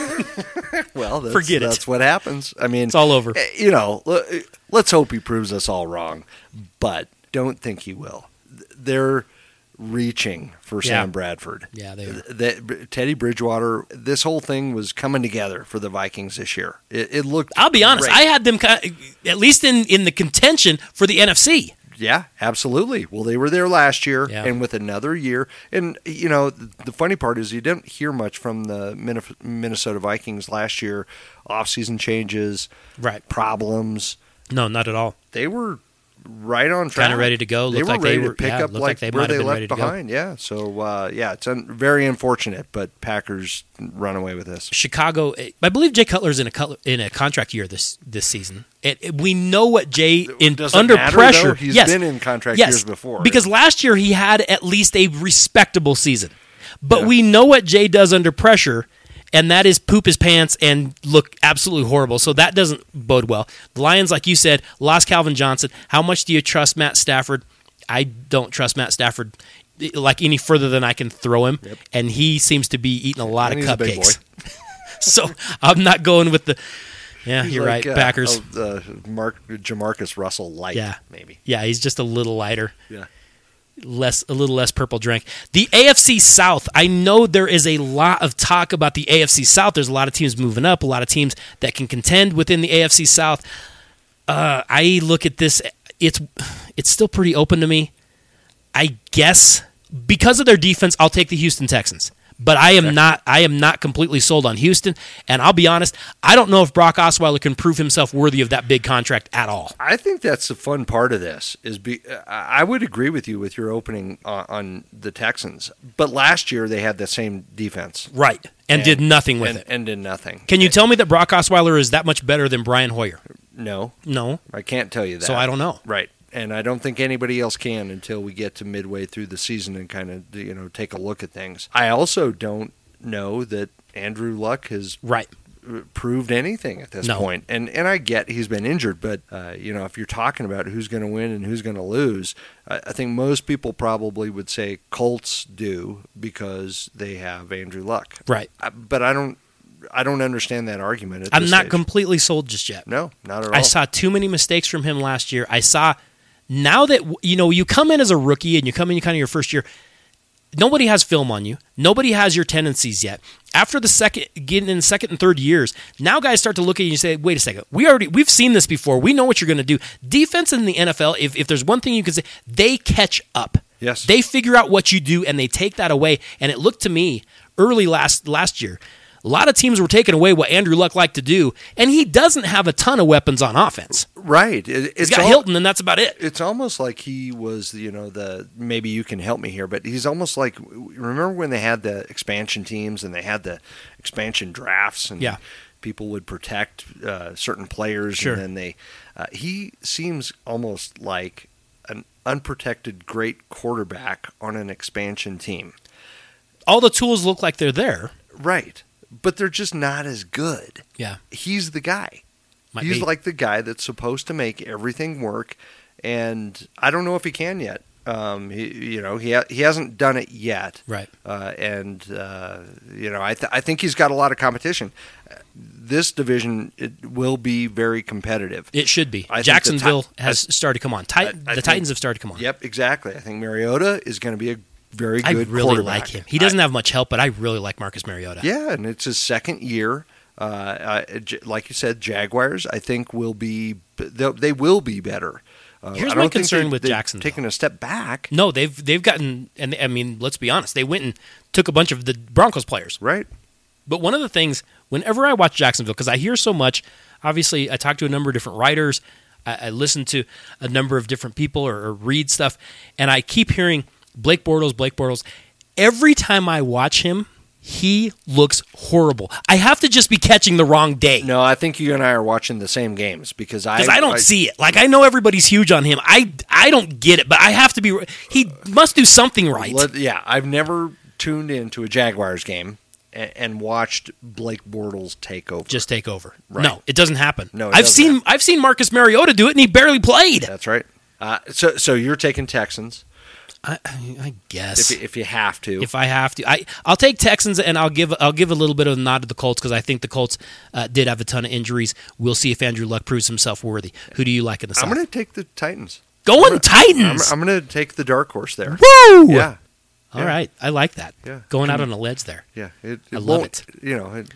Well, that's, Forget it. that's what happens. I mean, It's all over. eh, You know, l- let's hope he proves us all wrong, but don't think he will. They're reaching for Yeah. Sam Bradford. Yeah, they are. That Teddy Bridgewater, this whole thing was coming together for the Vikings this year. It, it looked. I'll be honest. great. I had them kind of, at least in, in the contention for the N F C. Yeah, absolutely. Well, they were there last year, Yeah. and with another year, and you know, the, the funny part is you didn't hear much from the Minif- Minnesota Vikings last year. Off-season changes, Right. problems. No, not at all. They were right on track. Kinda ready to go. They Looked were like they ready were- to pick yeah, up looked like, like they where might have they been left ready to go. behind. Yeah. So uh, yeah, it's un- very unfortunate, but Packers run away with this. Chicago, I believe Jay Cutler's in a Cutler, in a contract year this this season. It, it- we know what Jay in Does it under matter, pressure. though? He's yes, been in contract yes, years before. because last year he had at least a respectable season. But Yeah. we know what Jay does under pressure, and that is poop his pants and look absolutely horrible. So that doesn't bode well. The Lions, like you said, lost Calvin Johnson. How much do you trust Matt Stafford? I don't trust Matt Stafford like any further than I can throw him, and he seems to be eating a lot And of he's a big cupcakes. So I'm not going with the. Yeah, He's you're like, right. uh, Packers. oh, uh, Mark Jamarcus Russell light. Yeah. maybe. Yeah, he's just a little lighter. Yeah. Less, a little less purple drink. The A F C South. I know there is a lot of talk about the A F C South. There's a lot of teams moving up, a lot of teams that can contend within the A F C South. Uh, I look at this. It's it's still pretty open to me. I guess because of their defense, I'll take the Houston Texans. But I am not. I am not completely sold on Houston. And I'll be honest. I don't know if Brock Osweiler can prove himself worthy of that big contract at all. I think that's the fun part of this. Is be, I would agree with you with your opening on, on the Texans, but last year they had the same defense, Right. And, did nothing with and, it. and did nothing. Can you tell me that Brock Osweiler is that much better than Brian Hoyer? No, No. I can't tell you that. So I don't know. Right. And I don't think anybody else can until we get to midway through the season and kind of, you know, take a look at things. I also don't know that Andrew Luck has Right. proved anything at this No. point. And and I get he's been injured, but, uh, you know, if you're talking about who's going to win and who's going to lose, I, I think most people probably would say Colts do because they have Andrew Luck. Right. I, but I don't I don't understand that argument at I'm this not stage. completely sold just yet. No, not at all. I saw too many mistakes from him last year. I saw now that, you know, you come in as a rookie and you come in kind of your first year, nobody has film on you. Nobody has your tendencies yet. After the second, getting in the second and third years, now guys start to look at you and say, wait a second, we already, we've seen this before. We know what you're going to do. Defense in the N F L, if, if there's one thing you can say, they catch up. Yes. They figure out what you do and they take that away. And it looked to me early last last year, a lot of teams were taking away what Andrew Luck liked to do, and he doesn't have a ton of weapons on offense. Right. It, it's He's got all- Hilton, and that's about it. It's almost like he was, you know, the maybe you can help me here, but he's almost like remember when they had the expansion teams and they had the expansion drafts and Yeah. people would protect uh, certain players Sure. and then they uh, he seems almost like an unprotected great quarterback on an expansion team. All the tools look like they're there. Right. But they're just not as good. Yeah. He's the guy. Might He's be. like the guy that's supposed to make everything work, and I don't know if he can yet. Um, he, you know, he ha- he hasn't done it yet, Right. Uh, and uh, you know, I th- I think he's got a lot of competition. This division it will be very competitive. It should be. I think the Jacksonville Ti- has started to come on. Tit- I- I the think- Titans have started to come on. Yep, exactly. I think Mariota is going to be a very I good really quarterback. like him. He doesn't have much help, but I really like Marcus Mariota. Yeah, and it's his second year. Uh, uh, J- like you said, Jaguars, I think will be they they will be better. Uh, Here's I my don't think concern they- with they've Jacksonville. taken a step back. No, they've they've gotten, and I mean, let's be honest, they went and took a bunch of the Broncos players. Right. But one of the things, whenever I watch Jacksonville, because I hear so much, obviously I talk to a number of different writers, I, I listen to a number of different people or, or read stuff, and I keep hearing Blake Bortles, Blake Bortles. Every time I watch him, he looks horrible. I have to just be catching the wrong day. No, I think you and I are watching the same games because I Because I don't see it. Like, I know everybody's huge on him. I, I don't get it, but I have to be. He must do something right. Let- yeah, I've never tuned into a Jaguars game and, and watched Blake Bortles take over. Just take over. Right. No, it doesn't happen. No, it I've doesn't seen happen. I've seen Marcus Mariota do it, and he barely played. That's right. Uh, so, so you're taking Texans I, I I guess if, if you have to. if I have to, I I'll take Texans, and I'll give I'll give a little bit of a nod to the Colts because I think the Colts uh, did have a ton of injuries. We'll see if Andrew Luck proves himself worthy. Who do you like in the South? I'm going to take the Titans. Going I'm, Titans. I'm going to take the dark horse there. Woo! Yeah, All Yeah. right. I like that. Yeah. Going out on a ledge there. Yeah, it, it I love won't, it. You know, it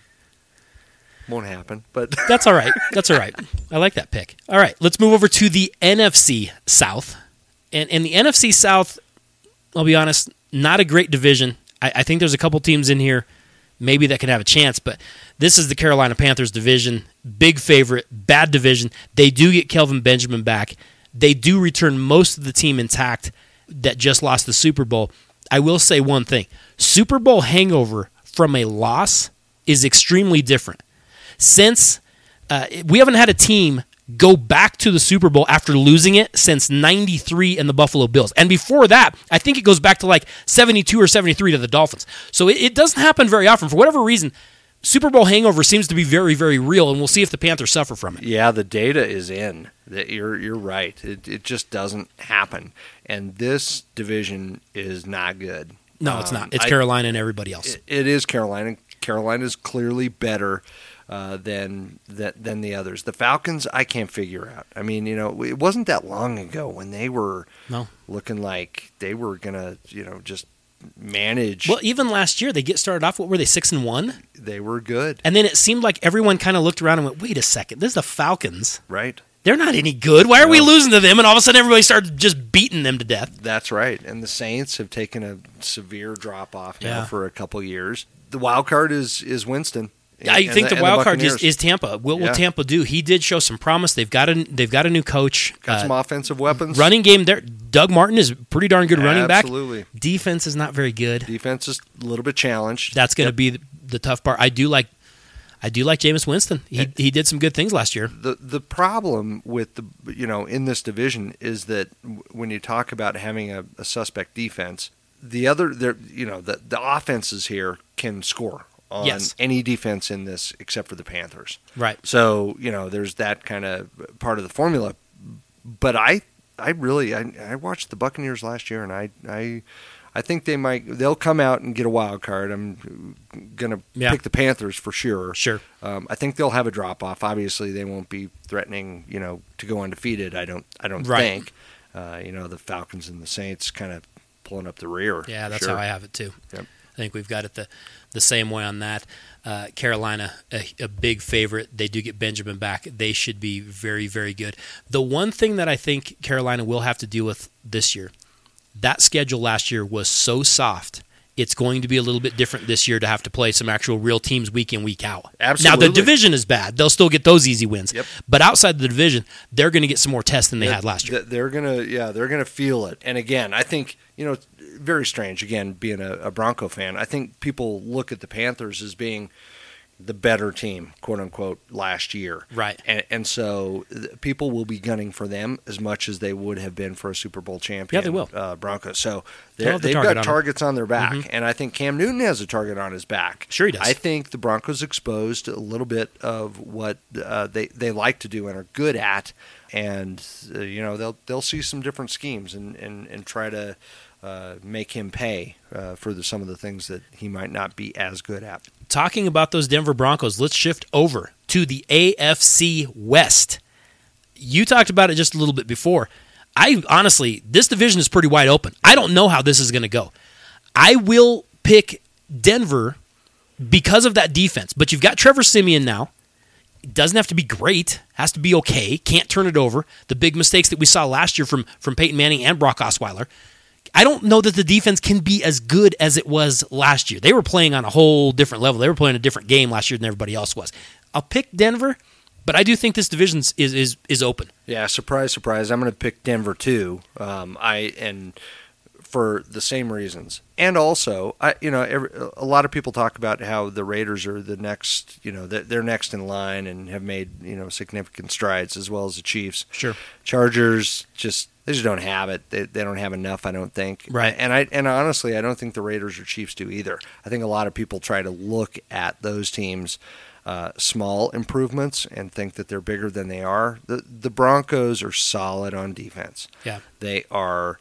won't happen, but That's all right. That's all right. I like that pick. All right, let's move over to the N F C South. And, and the N F C South, I'll be honest, not a great division. I, I think there's a couple teams in here maybe that can have a chance, but this is the Carolina Panthers division. Big favorite, bad division. They do get Kelvin Benjamin back. They do return most of the team intact that just lost the Super Bowl. I will say one thing. Super Bowl hangover from a loss is extremely different. Since uh, we haven't had a team go back to the Super Bowl after losing it since ninety-three and the Buffalo Bills. And before that, I think it goes back to like seventy-two or seventy-three to the Dolphins. So it, it doesn't happen very often. For whatever reason, Super Bowl hangover seems to be very, very real, and we'll see if the Panthers suffer from it. yeah, the data is in. That you're you're right. It it just doesn't happen, and this division is not good. No, it's Um, not. It's I- Carolina and everybody else. It, it is Carolina. Carolina is clearly better uh, than that than the others. The Falcons, I can't figure out. I mean, you know, it wasn't that long ago when they were No. looking like they were gonna, you know, just manage. Well, even last year, they get started off, what were they, six and one? They were good, And then it seemed like everyone kind of looked around and went, wait a second, this is the Falcons. right? They're not any good. Why are we No. losing to them? And all of a sudden, everybody started just beating them to death. That's right. And the Saints have taken a severe drop off now Yeah. for a couple years. The wild card is is Winston. I And think the, and wild card is, Buccaneers. is Tampa. What will Yeah. Tampa do? He did show some promise. They've got a they've got a new coach. got Uh, some offensive weapons. running game there. Doug Martin is a pretty darn good running back. Absolutely. Defense is not very good. Defense is a little bit challenged. That's going to Yep. be the, the tough part. I do like I do like Jameis Winston. He he did some good things last year. the the problem with the you know in this division is that w- when you talk about having a, a suspect defense, the other there you know the the offenses here can score on Yes. any defense in this except for the Panthers. Right. So you know there's that kind of part of the formula. But I I really I, I watched the Buccaneers last year and I I. I think they might. They'll come out and get a wild card. I'm gonna Yeah. pick the Panthers for sure. Sure. Um, I think they'll have a drop off. Obviously, they won't be threatening, you know, to go undefeated. I don't. I don't Right. think. Uh, you know, the Falcons and the Saints kind of pulling up the rear. Yeah, that's Sure. how I have it too. Yep. I think we've got it the the same way on that. Uh, Carolina, a, a big favorite. They do get Benjamin back. They should be very, very good. The one thing that I think Carolina will have to deal with this year, that schedule last year was so soft. It's going to be a little bit different this year to have to play some actual real teams week in, week out. Now, Absolutely. the division is bad. They'll still get those easy wins. Yep. But outside the division, they're going to get some more tests than they Yeah, had last year. th- They're gonna, yeah, they're gonna feel it. And again, I think you know, it's very strange. Again, being a, a Bronco fan, I think people look at the Panthers as being the better team, quote unquote, last year. Right. And, and so th- people will be gunning for them as much as they would have been for a Super Bowl champion. Yeah, they will. Uh, Broncos. So They'll they're- have the they've target got on them. targets on their back, Mhm. and I think Cam Newton has a target on his back. Sure he does. I think the Broncos exposed a little bit of what uh, they they like to do and are good at, and uh, you know they'll they'll see some different schemes and and, and try to. Uh, make him pay uh, for the, some of the things that he might not be as good at. Talking about those Denver Broncos, let's shift over to the A F C West. You talked about it just a little bit before. I honestly, this division is pretty wide open. I don't know how this is going to go. I will pick Denver because of that defense, but you've got Trevor Siemian now. It doesn't have to be great, has to be okay. Can't turn it over. The big mistakes that we saw last year from, from Peyton Manning and Brock Osweiler. I don't know that the defense can be as good as it was last year. They were playing on a whole different level. They were playing a different game last year than everybody else was. I'll pick Denver, but I do think this division is is is open. Yeah, surprise, surprise. I'm going to pick Denver too. Um, I and for the same reasons, and also, I you know, every, a lot of people talk about how the Raiders are the next, you know, they're, they're next in line and have made you know significant strides, as well as the Chiefs. Sure. Chargers just they just don't have it. They they don't have enough, I don't think. Right. And I and honestly, I don't think the Raiders or Chiefs do either. I think a lot of people try to look at those teams. Uh, small improvements and think that they're bigger than they are. The the Broncos are solid on defense. Yeah. They are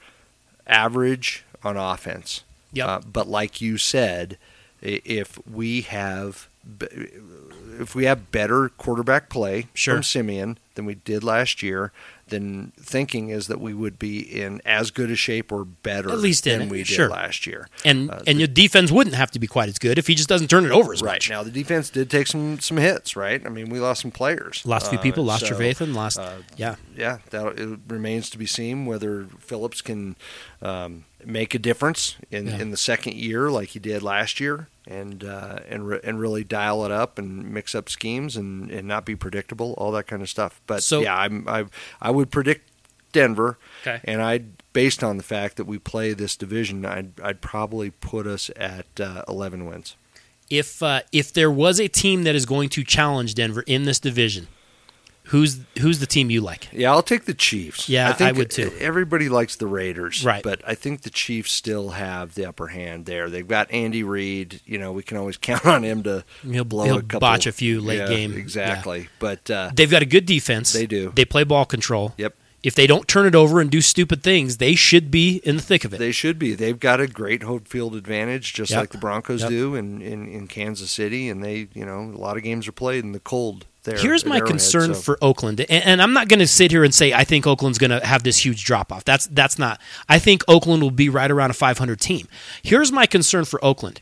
average on offense. Yep. Uh, but like you said, i- if we have if we have better quarterback play Sure. from Simeon than we did last year, then thinking is that we would be in as good a shape or better At least in than it, we did sure. last year. And Uh, and the- your defense wouldn't have to be quite as good if he just doesn't turn it over as right much. now, the defense did take some some hits. Right, I mean, we lost some players, Lost a few Uh, people, lost so, Trevathan, lost uh, yeah. yeah. That it remains to be seen whether Phillips can um, make a difference in, Yeah. in the second year like he did last year, and uh, and re- and really dial it up and mix up schemes and, and not be predictable, all that kind of stuff. But So- yeah, I'm, I I would predict Denver, Okay. and I based on the fact that we play this division, I'd I'd probably put us at uh, eleven wins. If uh, if there was a team that is going to challenge Denver in this division, who's who's the team you like? Yeah, I'll take the Chiefs. Yeah, I, think I would too. Everybody likes the Raiders, Right. But I think the Chiefs still have the upper hand there. They've got Andy Reid. You know, we can always count on him to He'll, blow he'll a couple. botch a few late Yeah, game. exactly. Yeah. But uh, They've got a good defense. They do. They play ball control. Yep. If they don't turn it over and do stupid things, they should be in the thick of it. they should be. They've got a great home field advantage, just Yep. like the Broncos Yep. do in, in, in Kansas City. And they, you know, a lot of games are played in the cold there. Here's at my Arrowhead, concern so- for Oakland, and, and I'm not going to sit here and say I think Oakland's going to have this huge drop off. That's that's not. I think Oakland will be right around a five hundred team. Here's my concern for Oakland.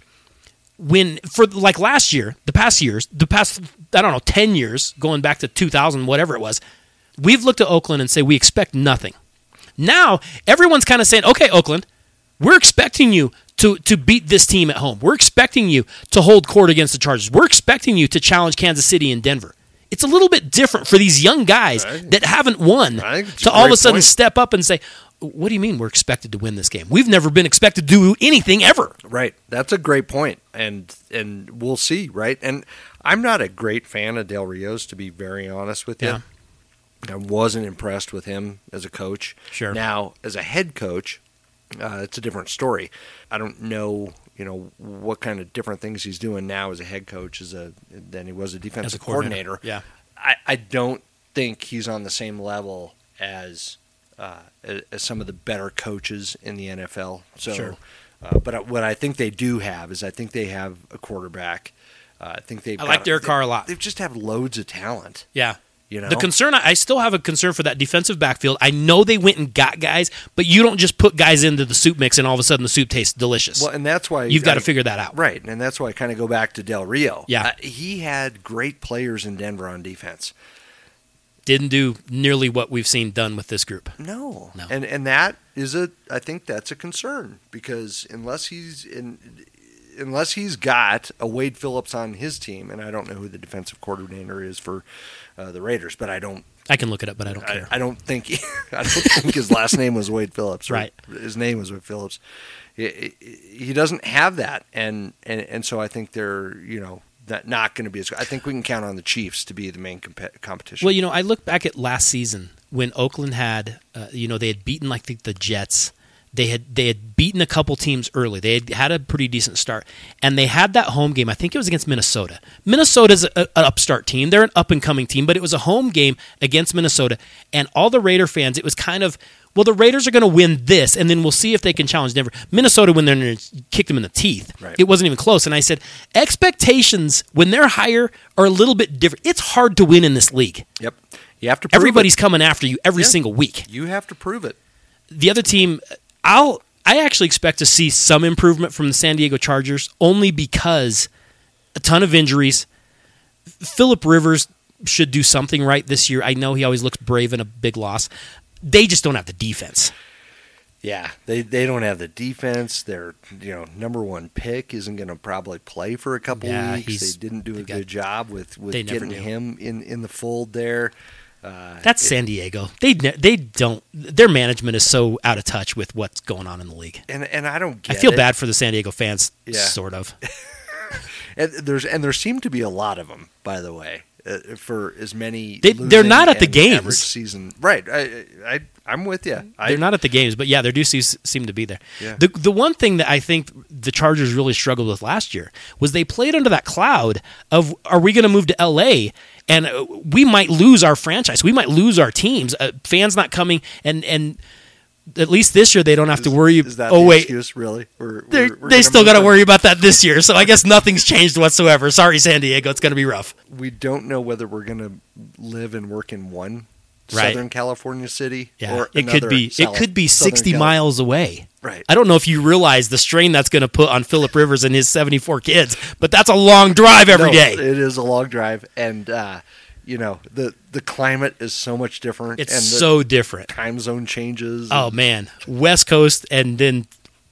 When for like last year, the past years, the past I don't know ten years, going back to two thousand, whatever it was, we've looked at Oakland and say we expect nothing. Now everyone's kind of saying, okay, Oakland, we're expecting you to to beat this team at home. We're expecting you to hold court against the Chargers. We're expecting you to challenge Kansas City and Denver. It's a little bit different for these young guys that haven't won I think it's to a all of a great sudden point. step up and say, what do you mean we're expected to win this game? We've never been expected to do anything ever. Right. That's a great point. And and we'll see, right? And I'm not a great fan of Del Rio's, to be very honest with you. Yeah. I wasn't impressed with him as a coach. Sure. Now, as a head coach, uh, it's a different story. I don't know, you know, what kind of different things he's doing now as a head coach as a than he was a defensive coordinator. Yeah. I, I don't think he's on the same level as uh, as some of the better coaches in the N F L. So, Sure. uh, but what I think they do have is I think they have a quarterback. Uh, I think they've I got- like Derek Carr a lot. They just have loads of talent. Yeah. You know, The concern, I still have a concern for that defensive backfield. I know they went and got guys, but you don't just put guys into the soup mix and all of a sudden the soup tastes delicious. Well, and that's why You've got to I- figure that out. right? And that's why I kind of go back to Del Rio. Yeah. Uh, he had great players in Denver on defense. Didn't do nearly what we've seen done with this group. No, No. and and that is a I think that's a concern because unless he's in. Unless he's got a Wade Phillips on his team, and I don't know who the defensive coordinator is for uh, the Raiders, but I don't I can look it up, but I don't I, care. I don't think I don't think his last name was Wade Phillips. or Right. His name was Wade Phillips. He, he doesn't have that, and, and and so I think they're you know that not going to be as. I think we can count on the Chiefs to be the main comp- competition. Well, you know, I look back at last season when Oakland had, uh, you know, they had beaten like the, the Jets. They had they had beaten a couple teams early. They had had a pretty decent start, and they had that home game. I think it was against Minnesota. Minnesota's a, an upstart team. They're an up and coming team, but it was a home game against Minnesota. And all the Raider fans, it was kind of, well, the Raiders are going to win this, and then we'll see if they can challenge Denver. Minnesota went there and kicked them in the teeth. Right. It wasn't even close. And I said, expectations when they're higher are a little bit different. It's hard to win in this league. Yep, you have to. Prove Everybody's it. coming after you every Yeah. single week. You have to prove it. The other team, I'll I actually expect to see some improvement from the San Diego Chargers only because a ton of injuries. Phillip Rivers should do something right this year. I know he always looks brave in a big loss. They just don't have the defense. Yeah, they they don't have the defense. Their you know number one pick isn't going to probably play for a couple Yeah, weeks. he's- They didn't do a they've got- good job with, with they never getting do. him in, in the fold there. Uh, That's San Diego. They ne- they don't. Their management is so out of touch with what's going on in the league. and and I don't. I Get feel it. bad for the San Diego fans, Yeah. sort of. And there's and there seem to be a lot of them, by the way, uh, for as many. They- they're losing not at the and games. average season, right? I, I I'm with you. I, They're not at the games, but yeah, they do see, seem to be there. Yeah. The the one thing that I think the Chargers really struggled with last year was they played under that cloud of, are we going to move to L A? And uh, we might lose our franchise. We might lose our teams. Uh, fans not coming, and and at least this year they don't have to worry. Is that oh the wait, excuse, really? We're, They're- we're- we're they gonna still move got to them. worry about that this year. So I guess nothing's changed whatsoever. Sorry, San Diego, it's going to be rough. We don't know whether we're going to live and work in one Right. Southern California city, Yeah, or it could another be. South- it could be Southern sixty Cali- miles away. Right. I don't know if you realize the strain that's going to put on Phillip Rivers and his seventy-four kids, but that's a long drive every No, day. It is a long drive, and uh, you know the the climate is so much different. It's and the so different. time zone changes. Oh and- man, West Coast and then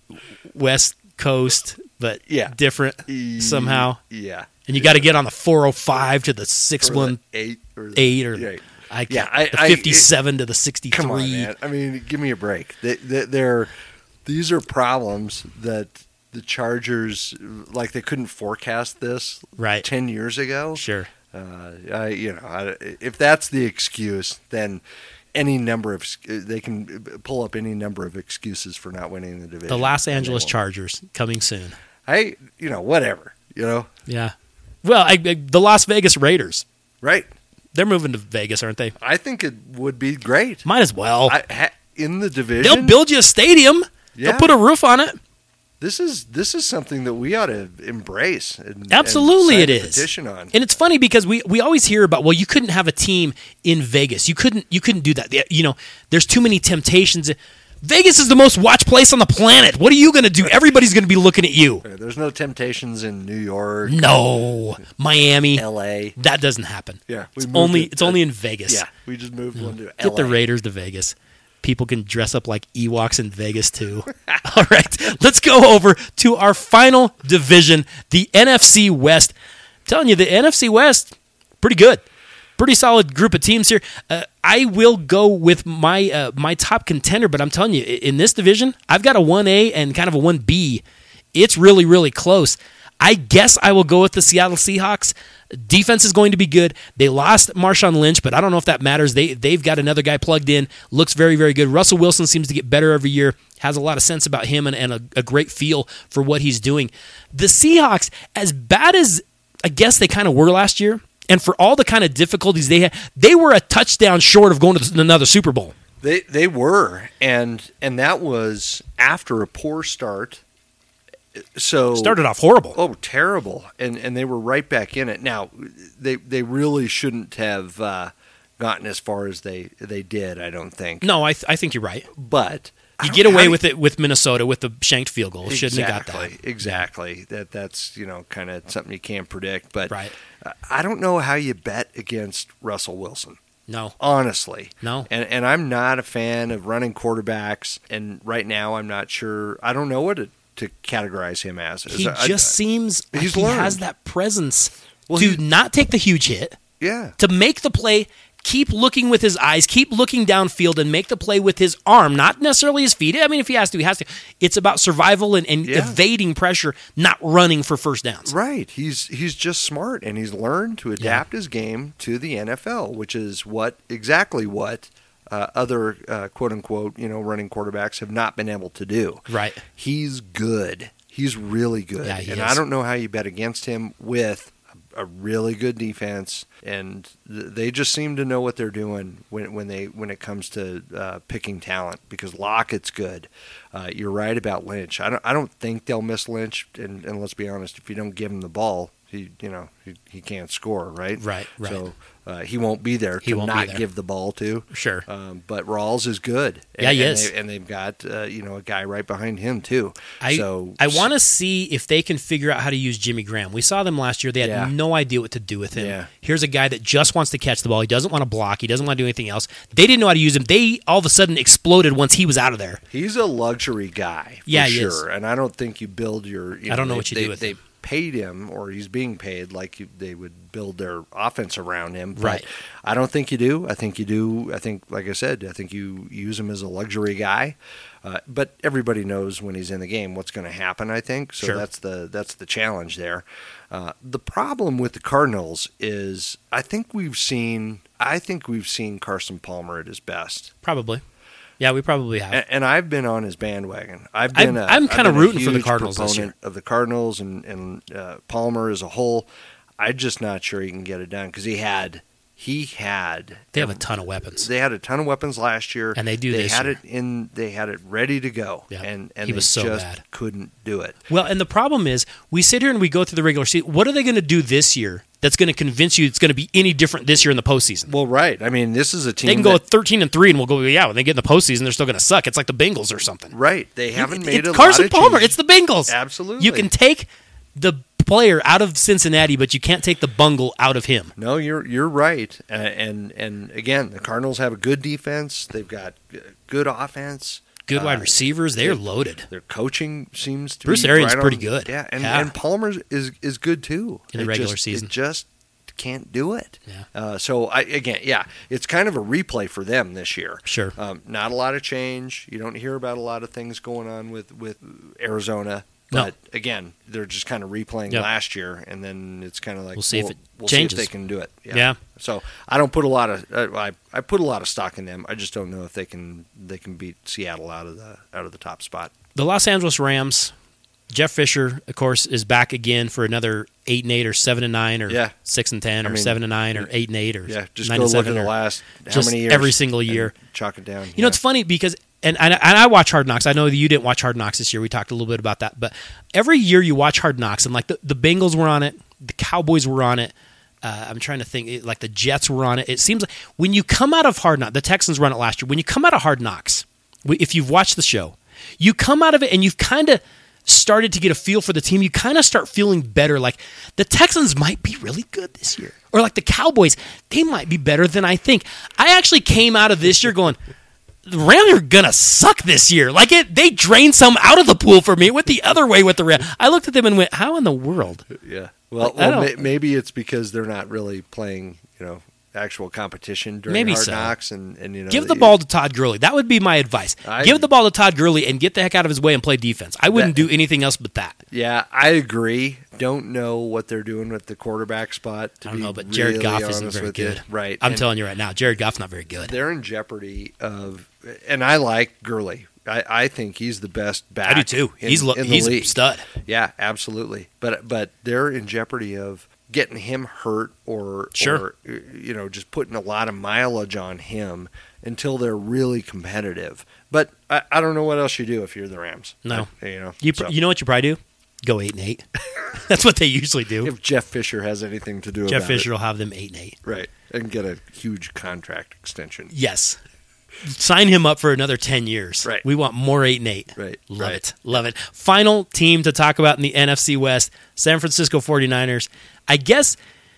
West Coast, but Yeah. different E- somehow. Yeah. And you got to get on the four oh five to the six one eight or the, eight or yeah. I Yeah, can't, I- the I- fifty-seven to the sixty-three. Come on, man. I mean, give me a break. They, they, they're these are problems that the Chargers, like, they couldn't forecast this Right. ten years ago. Sure. Uh, I, you know, I, if that's the excuse, then any number of they can pull up any number of excuses for not winning the division. The Los and they Angeles won't. Chargers coming soon. I, you know, whatever. You know, Yeah. Well, I, I, the Las Vegas Raiders. right? They're moving to Vegas, aren't they? I think it would be great. Might as well. I, ha, in the division, They'll build you a stadium. Yeah. They'll put a roof on it. This is this is something that we ought to embrace. And, Absolutely and it sign a is. Petition on. And it's funny because we, we always hear about, well, you couldn't have a team in Vegas. You couldn't you couldn't do that. You know, there's too many temptations. Vegas is the most watched place on the planet. What are you going to do? Everybody's going to be looking at you. There's no temptations in New York, No. Miami. L A. That doesn't happen. Yeah, we It's moved only it- it's only in Vegas. Yeah, we just moved one to Get L A. the Raiders to Vegas. People can dress up like Ewoks in Vegas too. All right, let's go over to our final division, the N F C West. I'm telling you, the N F C West, pretty good. Pretty solid group of teams here. Uh, I will go with my uh, my top contender, but I'm telling you, i- in this division, I've got a one A and kind of a one B. It's really, really close. I guess I will go with the Seattle Seahawks. Defense is going to be good. They lost Marshawn Lynch, but I don't know if that matters. They, they've got another guy plugged in. Looks very, very good. Russell Wilson seems to get better every year. Has a lot of sense about him and, and a, a great feel for what he's doing. The Seahawks, as bad as I guess they kind of were last year, and for all the kind of difficulties they had, they were a touchdown short of going to another Super Bowl. They they were, and and that was after a poor start. So Started off horrible. Oh, terrible! And and they were right back in it. Now, they they really shouldn't have uh, gotten as far as they they did. I don't think. No, I, th- I think you're right. But I You don't- get how away do with it with Minnesota with the shanked field goal. Shouldn't have got Exactly, that. exactly. That that's you know kind of something you can't predict. But Right. I- I don't know how you bet against Russell Wilson. No. Honestly, No. And and I'm not a fan of running quarterbacks. And right now, I'm not sure. I don't know what to, to categorize him as. He I- just seems like he's he learned. has that presence Well, to he- not take the huge hit, yeah. to make the play, keep looking with his eyes, keep looking downfield, and make the play with his arm, not necessarily his feet. I mean, if he has to, he has to. It's about survival and, and Yeah. evading pressure, not running for first downs. Right. He's he's just smart, and he's learned to adapt his game to the N F L, which is what exactly what uh, other uh, quote unquote you know running quarterbacks have not been able to do. Right. He's good. He's really good, Yeah, he and is. I don't know how you bet against him with a really good defense, and th- they just seem to know what they're doing when when they when it comes to uh, picking talent. Because Lockett's good. Uh, you're right about Lynch. I don't I don't think they'll miss Lynch, and, and let's be honest, if you don't give him the ball, he you know he, he can't score, right? Right, right. So uh, he won't be there He to won't be not there. give the ball to. Sure. Um, but Rawls is good. Yeah, he and, is. They, and they've got uh, you know a guy right behind him too. I so I want to see if they can figure out how to use Jimmy Graham. We saw them last year. They had Yeah. no idea what to do with him. Yeah. Here's a guy that just wants to catch the ball. He doesn't want to block. He doesn't want to do anything else. They didn't know how to use him. They all of a sudden exploded once he was out of there. He's a luxury guy, for Yeah, he sure. is. And I don't think you build your. You I don't know they- what you they, do with they him. paid him, or he's being paid like you, they would build their offense around him. But Right. I don't think you do. I think you do. I think, like I said, I think you use him as a luxury guy. Uh, but everybody knows when he's in the game what's going to happen. I think so. Sure. That's the that's the challenge there. Uh, the problem with the Cardinals is I think we've seen I think we've seen Carson Palmer at his best. Probably. Yeah, we probably have. And, and I've been on his bandwagon. I've I'm- been. A, I'm I've kinda been a rooting for the huge Cardinals this proponent of the Cardinals and and uh, Palmer as a whole. I'm just not sure he can get it done because he had he had. They have a ton of weapons. They had a ton of weapons last year, And they do They this had year. it in. They had it ready to go, Yeah. and and He they was so just bad. couldn't do it. Well, and the problem is, we sit here and we go through the regular season. What are they going to do this year that's going to convince you it's going to be any different this year in the postseason? Well, right. I mean, this is a team. They can go that, thirteen and three, and we'll go, yeah. When they get in the postseason, they're still going to suck. It's like the Bengals or something. right. They haven't made it's a Carson lot of Palmer. changes. It's the Bengals. Absolutely. You can take the player out of Cincinnati, but you can't take the bungle out of him. No, you're you're right. Uh, and and again, the Cardinals have a good defense. They've got uh, good offense. Good wide Uh, receivers. They're they- loaded. Their coaching seems to Bruce be Arians right pretty on- good. Yeah, and, Yeah. and Palmer is is good too In the It regular just, season. It just can't do it. Yeah. Uh, so I again, yeah, it's kind of a replay for them this year. Sure. Um, not a lot of change. You don't hear about a lot of things going on with with Arizona. No. But again, they're just kind of replaying Yep. last year, and then it's kind of like We'll see if it we'll changes. see if they can do it. Yeah. So I don't put a lot of uh, I I put a lot of stock in them. I just don't know if they can they can beat Seattle out of the out of the top spot. The Los Angeles Rams, Jeff Fisher, of course, is back again for another eight and eight, or seven and nine, or Yeah. six and ten, or I mean, seven and nine, or eight and eight, or Yeah, just nine go and look seven, at the or last how just many years every single and year. Chalk it down. You know, it's funny because, and, and, and I watch Hard Knocks. I know that you didn't watch Hard Knocks this year. We talked a little bit about that. But every year you watch Hard Knocks, and like the, the Bengals were on it, the Cowboys were on it. Uh, I'm trying to think, it, like the Jets were on it. It seems like when you come out of Hard Knocks, the Texans run it last year. When you come out of Hard Knocks, if you've watched the show, you come out of it and you've kind of started to get a feel for the team. You kind of start feeling better. Like the Texans might be really good this year. Or like the Cowboys, they might be better than I think. I actually came out of this year going, the Rams are gonna suck this year. Like it, they drained some out of the pool for me. It went the other way with the Rams. I looked at them and went, "How in the world?" Yeah. Well, I well don't- may, maybe it's because they're not really playing, you know, actual competition during Maybe Hard so. Knocks, and, and you know, Give the ball to Todd Gurley. That would be my advice. I- Give the ball to Todd Gurley and get the heck out of his way and play defense. I wouldn't That- do anything else but that. Yeah, I agree. Don't know what they're doing with the quarterback spot. To I don't be know, but Jared really Goff isn't honest very with you. good. Right. I'm and telling you right now, Jared Goff's not very good. they're in jeopardy of, and I like Gurley. I, I think he's the best back. I do too. In, he's lo- in the he's a league. stud. Yeah, absolutely. But but they're in jeopardy of getting him hurt or Sure. or you know just putting a lot of mileage on him until they're really competitive. But I, I don't know what else you do if you're the Rams. No. I- you know. You pr- so, you know what you probably do? Go eight and eight. That's what they usually do. if Jeff Fisher has anything to do Jeff about Fisher it, will have them eight and eight. right, and get a huge contract extension. Yes. Sign him up for another ten years. Right. We want more eight and eight. Right, Love right. it. Love it. Final team to talk about in the N F C West, San Francisco forty-niners. I guess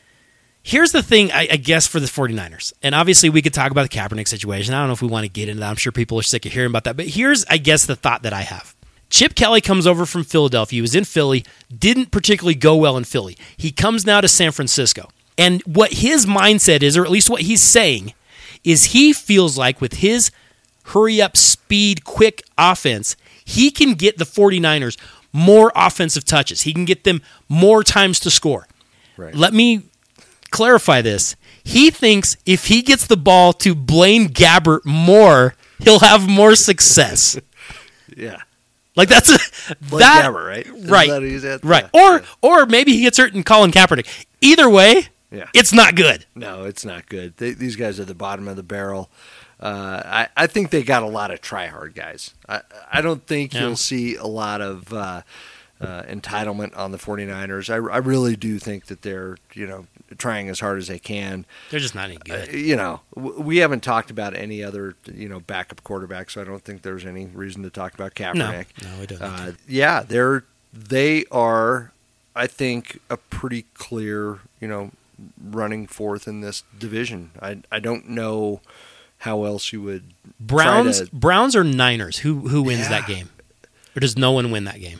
here's the thing, I, I guess, for the forty-niners. And obviously we could talk about the Kaepernick situation. I don't know if we want to get into that. I'm sure people are sick of hearing about that. But here's, I guess, the thought that I have. Chip Kelly comes over from Philadelphia. He was in Philly, didn't particularly go well in Philly. He comes now to San Francisco. And what his mindset is, or at least what he's saying, is he feels like with his hurry-up, speed, quick offense, he can get the forty-niners more offensive touches. He can get them more times to score. Right. Let me clarify this. He thinks if he gets the ball to Blaine Gabbert more, he'll have more success. Yeah. Like that's a, Blake that Gabbert, right? Isn't right, that who he's at? right. Yeah. Or or maybe he gets hurt in Colin Kaepernick. Either way, Yeah. it's not good. No, it's not good. They, these guys are the bottom of the barrel. Uh, I, I think they got a lot of try-hard guys. I, I don't think Yeah. you'll see a lot of uh, uh, entitlement on the forty-niners. I, I really do think that they're, you know, trying as hard as they can. They're just not any Uh, good. you know, w- we haven't talked about any other, you know, backup quarterbacks, so I don't think there's any reason to talk about No, Kaepernick. no, we don't. Uh, yeah, they're they are, I think, a pretty clear, you know, running fourth in this division. I I don't know how else you would Browns, try to- Browns or Niners? Who who wins Yeah. that game? Or does no one win that game?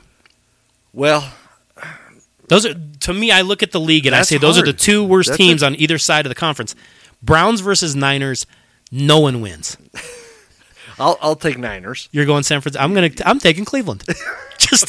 well, Those are to me. I look at the league and I That's say those are the hard. two worst That's teams a- on either side of the conference. Browns versus Niners. No one wins. I'll I'll take Niners. You're going San Francisco. I'm gonna. I'm taking Cleveland. Just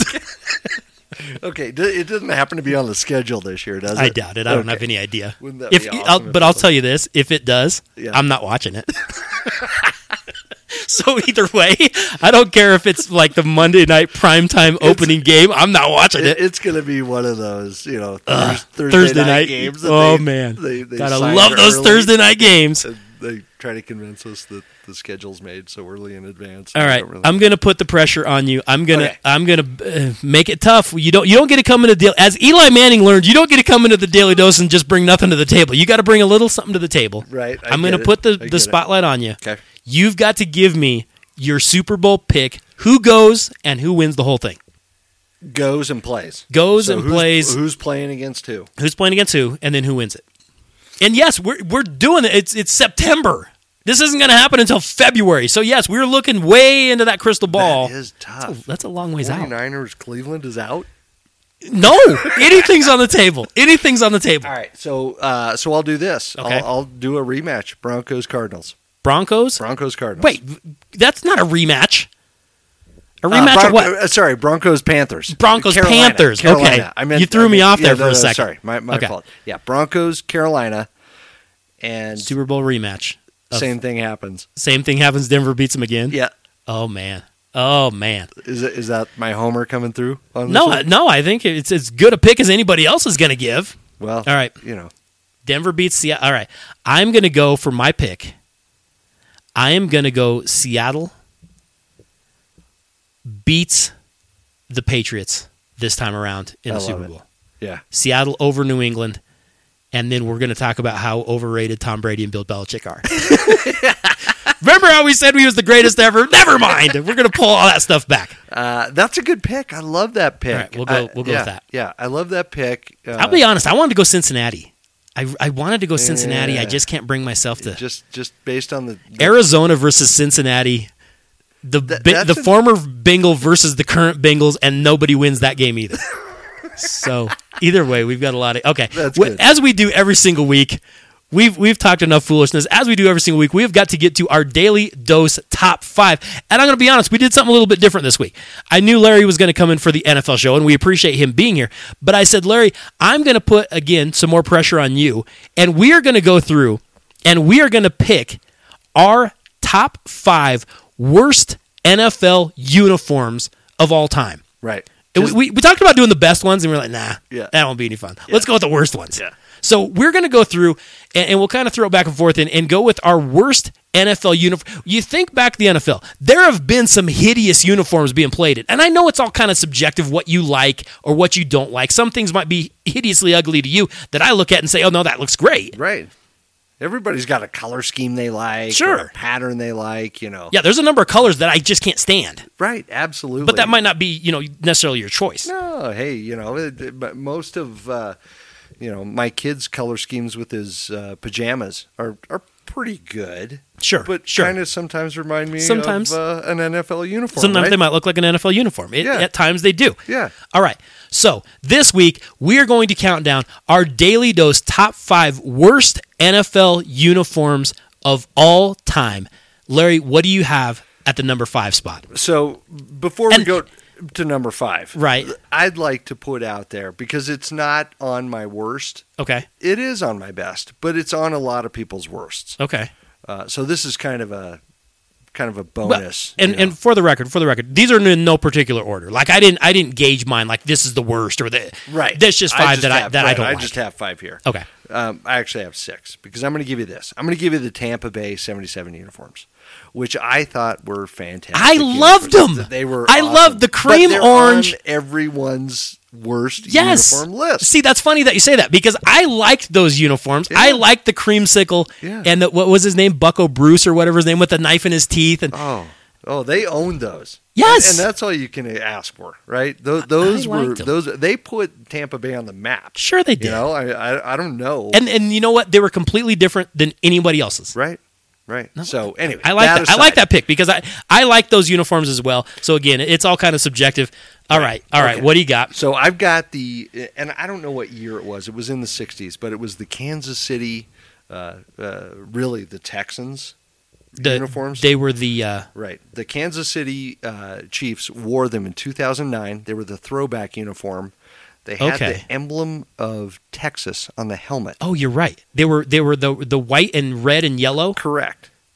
Okay, d- it doesn't happen to be on the schedule this year, does it? I doubt it. I don't Okay. have any idea. Wouldn't that If be I'll, awesome if but it I'll was? tell you this: if it does, Yeah. I'm not watching it. So either way, I don't care if it's like the Monday night primetime opening game. I'm not watching it. It- It's going to be one of those, you know, Ugh, Thurs- Thursday, Thursday night, night games. that Oh they- man, they, they gotta sign love those early, Thursday night games. and they try to convince us that the schedule's made so early in advance. All We right, don't really- I'm gonna put the pressure on you. I'm gonna Okay. I'm gonna uh, make it tough. You don't you don't get to come into the as Eli Manning learned. You don't get to come into the Daily Dose and just bring nothing to the table. You got to bring a little something to the table. Right, I I'm get gonna it. put the I the get it. spotlight on you. Okay. You've got to give me your Super Bowl pick. Who goes and who wins the whole thing? goes and plays. Goes So and who's- plays. Who's playing against who? Who's playing against who, and then who wins it. And yes, we're we're doing it. It's it's September. This isn't going to happen until February. So yes, we're looking way into that crystal ball. That is That's tough. a, that's a long ways out. 49ers Cleveland is out. No, anything's on the table. Anything's on the table. All right, so uh, so I'll do this. Okay. I'll, I'll do a rematch. Broncos Cardinals. Broncos. Broncos Cardinals. Wait, that's not a rematch. A Uh, rematch Bron- of what? uh, sorry, Broncos Panthers. Broncos Carolina, Panthers. Carolina. Okay. I meant, You threw I me meant- off yeah, there no, for a no, second. Sorry, my, my Okay. fault. Yeah, Broncos Carolina, and Super Bowl rematch. Of- same thing happens. Same thing happens. Denver beats them again. Yeah, Oh man. Oh man. is it, is that my homer coming through? On this No, one? I- no. I think it's as good a pick as anybody else is going to give. Well, All right. you know, Denver beats Seattle. All right. I'm going to go for my pick. I am going to go Seattle beats the Patriots this time around in I the love Super it. Bowl. yeah. Seattle over New England. And then we're going to talk about how overrated Tom Brady and Bill Belichick are. Remember how we said he was the greatest ever? Never mind. We're going to pull all that stuff back. Uh, that's a good pick. I love that pick. All right, we'll go- I- we'll go yeah, with that. Yeah, I love that pick. Uh, I'll be honest. I wanted to go Cincinnati. I, I wanted to go Cincinnati. Yeah. I just can't bring myself to. just just based on the, the Arizona versus Cincinnati. The That- Bi- that's the a- former Bengal versus the current Bengals, and nobody wins that game either. So either way, we've got a lot of okay. That's W- good. As we do every single week, we've we've talked enough foolishness. As we do every single week, we've got to get to our daily dose top five. And I'm going to be honest, we did something a little bit different this week. I knew Larry was going to come in for the N F L show, and we appreciate him being here. But I said, Larry, I'm going to put again some more pressure on you, and we are going to go through, and we are going to pick our top five worst N F L uniforms of all time. right. It was- we, we talked about doing the best ones, and we are like, nah, Yeah. that won't be any fun. Let's go with the worst ones. Yeah. So we're going to go through, and, and we'll kind of throw it back and forth and, and go with our worst N F L uniform. You think back to the N F L, there have been some hideous uniforms being played. And I know it's all kind of subjective what you like or what you don't like. Some things might be hideously ugly to you that I look at and say, oh, no, that looks great. Right. Everybody's got a color scheme they like, Sure. or a pattern they like, you know. Yeah, there's a number of colors that I just can't stand. Right, absolutely. But that might not be, you know, necessarily your choice. No, hey, you know, it, it- but most of uh, you know, my kid's color schemes with his uh, pajamas are are pretty good. Sure, But sure. kind of sometimes remind me Sometimes. of uh, an N F L uniform. Sometimes right? they might look like an N F L uniform. It, Yeah. At times they do. Yeah. All right. So this week we are going to count down our Daily Dose top five worst N F L uniforms of all time. Larry, what do you have at the number five spot? So before we And- go to number five, Right. I'd like to put out there, because it's not on my worst. Okay. It is on my best, but it's on a lot of people's worsts. Okay. Uh, so this is kind of a kind of a But- bonus. and you know. and for the record, for the record, these are in no particular order. Like I didn't I didn't gauge mine like this is the worst or the right, There's just five that I have- that I right, don't I like. just have five here. Okay. Um, I actually have six, because I'm going to give you this. I'm going to give you the Tampa Bay seventy-seven uniforms, which I thought were fantastic. I loved uniforms. them. They were. I awesome. loved the But cream they're orange. on everyone's worst Yes. uniform list. See, that's funny that you say that because I liked those uniforms. Yeah. I liked the creamsicle Yeah. and the, what was his name, Bucko Bruce or whatever his name, with the knife in his teeth. And Oh, oh, they owned those. Yes. and, and that's all you can ask for, right? Those, those I were liked 'em. those. They put Tampa Bay on the map. sure they did. You know, I, I I don't know. and and you know what? They were completely different than anybody else's. right, right. So anyway, I like that. I like aside. that pick because I I like those uniforms as well. So again, it's all kind of subjective. All right, all right. Okay. What do you got? So I've got the, and I don't know what year it was. It was in the sixties, but it was the Kansas City, uh, uh, really the Texans The, uniforms. They were the uh, right. The Kansas City uh, Chiefs wore them in two thousand nine. They were the throwback uniform. They had Okay. the emblem of Texas on the helmet. oh, you're right. They were they were the the white and red and yellow. Correct.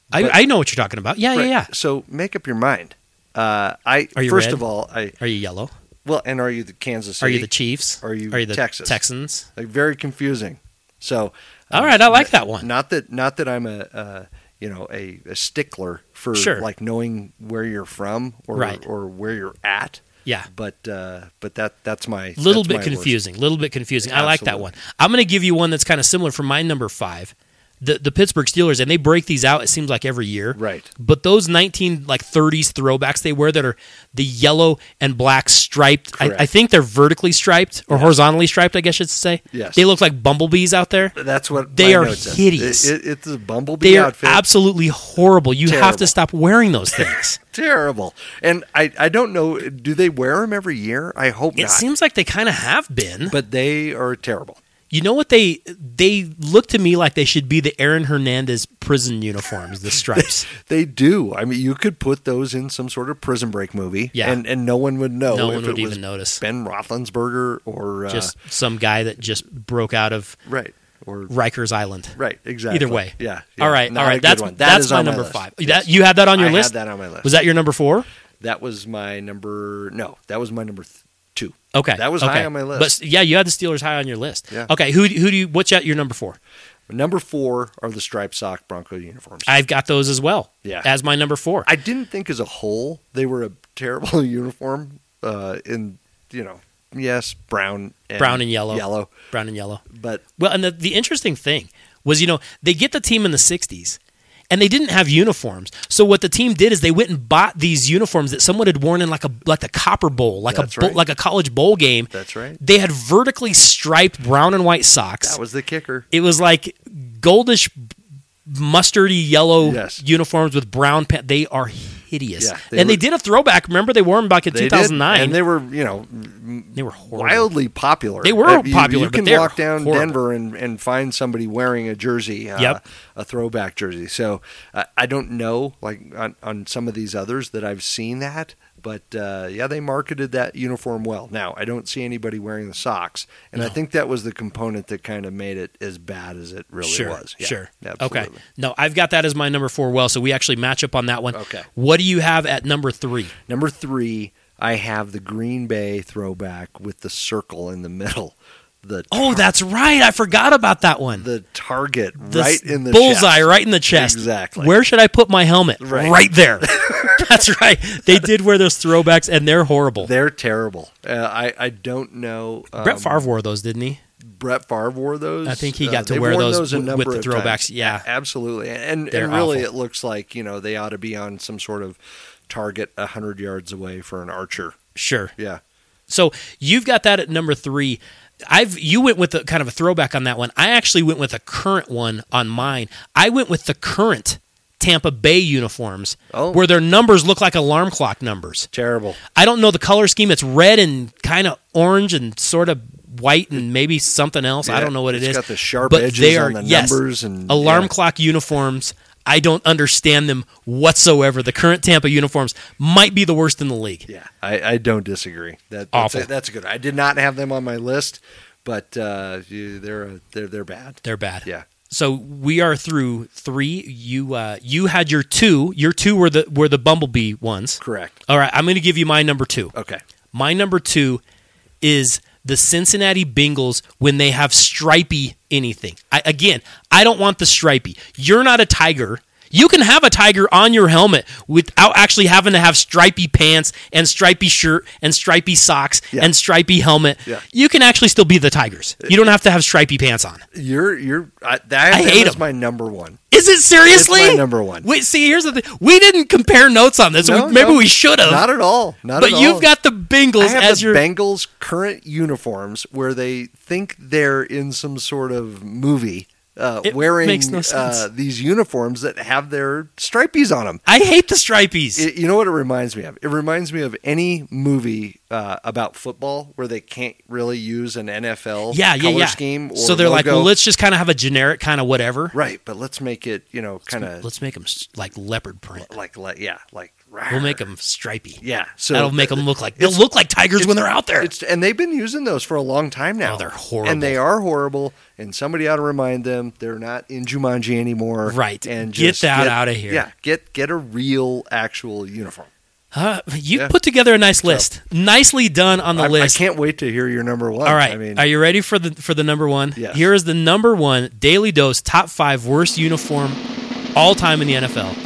I, But- I know what you're talking about. Yeah, Right. yeah, yeah. So make up your mind. Uh, I Are you first red? of all, I Are you yellow? well, and are you the Kansas Are City? you the Chiefs? Are you Are you the Texas? Texans? Like very confusing. So, All right, I like that one. Not that, not that I'm a, uh, you know, a, a stickler for Sure. like knowing where you're from or Right. or where you're at. Yeah. But uh, but that that's my Little that's bit my worst. confusing. Little bit confusing. I like that Absolutely. one. I'm going to give you one that's kind of similar for my number five. The the Pittsburgh Steelers, and they break these out, it seems like every year. Right. But those nineteen like thirties throwbacks they wear that are the yellow and black striped. I, Correct. I think they're vertically striped or horizontally striped, I guess I should say. Yes. They look like bumblebees out there. That's what They my are note says. hideous. It, it, it's a bumblebee They are outfit. absolutely horrible. You have Terrible. to stop wearing those things. Terrible. And I, I don't know. Do they wear them every year? I hope It not. seems like they kind of have been. but they are terrible. You know what they they look to me like they should be the Aaron Hernandez prison uniforms, the stripes. They do. I mean, you could put those in some sort of Prison Break movie, Yeah. and, and no one would know No if one it would was even notice. Ben Roethlisberger or uh, Just some guy that just broke out of right or Rikers Island. right. Exactly. Either way. yeah. yeah. All right, Not all a right. good That's one. That that's is my on number list. five. Yes. That, you had that on your I list? had that on my list. Was that your number four? That was my number. No, that was my number th- two. Okay, That was okay. high on my list. But yeah, you had the Steelers high on your list. Yeah. Okay, who who do you? What's at your number four? Number four are the striped sock Bronco uniforms. I've got those as well. Yeah. as my number four. I didn't think as a whole they were a terrible uniform. Uh, in you know, yes, brown, and Brown and yellow. yellow, Brown and yellow. but Well, and the, the interesting thing was, you know, they get the team in the sixties, and they didn't have uniforms. So what the team did is they went and bought these uniforms that someone had worn in like a like the Copper Bowl, like That's a bowl, right. like a college bowl game. that's right. They had vertically striped brown and white socks. That was the kicker. It was like goldish, mustardy yellow Yes. uniforms with brown pants. They are hideous. Yeah, they and were- they did a throwback. Remember, they wore them back in They two thousand nine. did, and they were, you know, They were horrible. wildly popular. They were Uh, you- popular, You but can they were walk down horrible. Denver and, and find somebody wearing a jersey, uh, Yep. a throwback jersey. So uh, I don't know, like on, on some of these others that I've seen that, but uh, yeah, they marketed that uniform well. Now I don't see anybody wearing the socks, and I No. think that was the component that kind of made it as bad as it really Sure, was. Yeah, sure. absolutely. Okay. No, I've got that as my number four. Well, so we actually match up on that one. Okay. What do you have at number three? Number three, I have the Green Bay throwback with the circle in the middle. The Oh, that's right. I forgot about that one. the target The right in the bullseye, chest. right in the chest. Exactly. Where should I put my helmet? Right. there. That's right. They did wear those throwbacks, and they're horrible. They're terrible. Uh, I I don't know. Um, Brett Favre wore those, didn't he? Brett Favre wore those. I think he Uh, got to they've wear worn those a w- number with the of throwbacks. times. Yeah. absolutely. And They're and really, awful. it looks like you know they ought to be on some sort of target a hundred yards away for an archer. Sure. Yeah. So you've got that at number three. I've you went with a kind of a throwback on that one. I actually went with a current one on mine. I went with the current Tampa Bay uniforms, Oh. where their numbers look like alarm clock numbers. Terrible. I don't know the color scheme. It's red and kind of orange and sort of white and maybe something else. I Yeah, don't know what it it's is. got the sharp but edges they are, on the yes, numbers and- alarm yeah. clock uniforms. I don't understand them whatsoever. The current Tampa uniforms might be the worst in the league. Yeah, I, I don't disagree. That that's Awful. A, that's a good. I did not have them on my list, but uh, you, they're a, they're they're bad. They're bad. Yeah. So we are through three. You uh, you had your two. Your two were the were the Bumblebee ones. Correct. All right, I'm going to give you my number two. Okay. My number two is the Cincinnati Bengals when they have stripy anything. I, again, I don't want the stripy. You're not a tiger. You can have a tiger on your helmet without actually having to have stripy pants and stripy shirt and stripy socks Yeah. and stripy helmet. Yeah. You can actually still be the Tigers. You don't have to have stripy pants on. You're you're. I, that I hate is 'em. my number one. Is it seriously? It's my number one. Wait, see, here's the thing. We didn't compare notes on this. No, We- Maybe no, we should have. Not at all. Not But at you've all. got the I Bengals have as the your Bengals current uniforms where they think they're in some sort of movie uh, It wearing makes no sense. Uh, these uniforms that have their stripies on them. I hate the stripies. It, you know what it reminds me of? It reminds me of any movie uh, about football where they can't really use an N F L yeah, yeah, color yeah. scheme. Or so they're like, logo. well, let's just kind of have a generic kind of whatever. right, but let's make it, you know, kind of Let's make them like leopard print. like, like, yeah, like We'll make them stripy. Yeah, so that'll make th- them look like they'll it's- look like tigers when they're out there. It's, and they've been using those for a long time now. Oh, they're horrible. And they are horrible. And somebody ought to remind them they're not in Jumanji anymore. Right. And Get just that outta here. Yeah. Get get a real, actual uniform. Uh, you Yeah. put together a nice list. Nicely done on the I, list. I can't wait to hear your number one. All right. I mean, Are you ready for the for the number one? Yes. Here is the number one Daily Dose top five worst uniform all time in the N F L.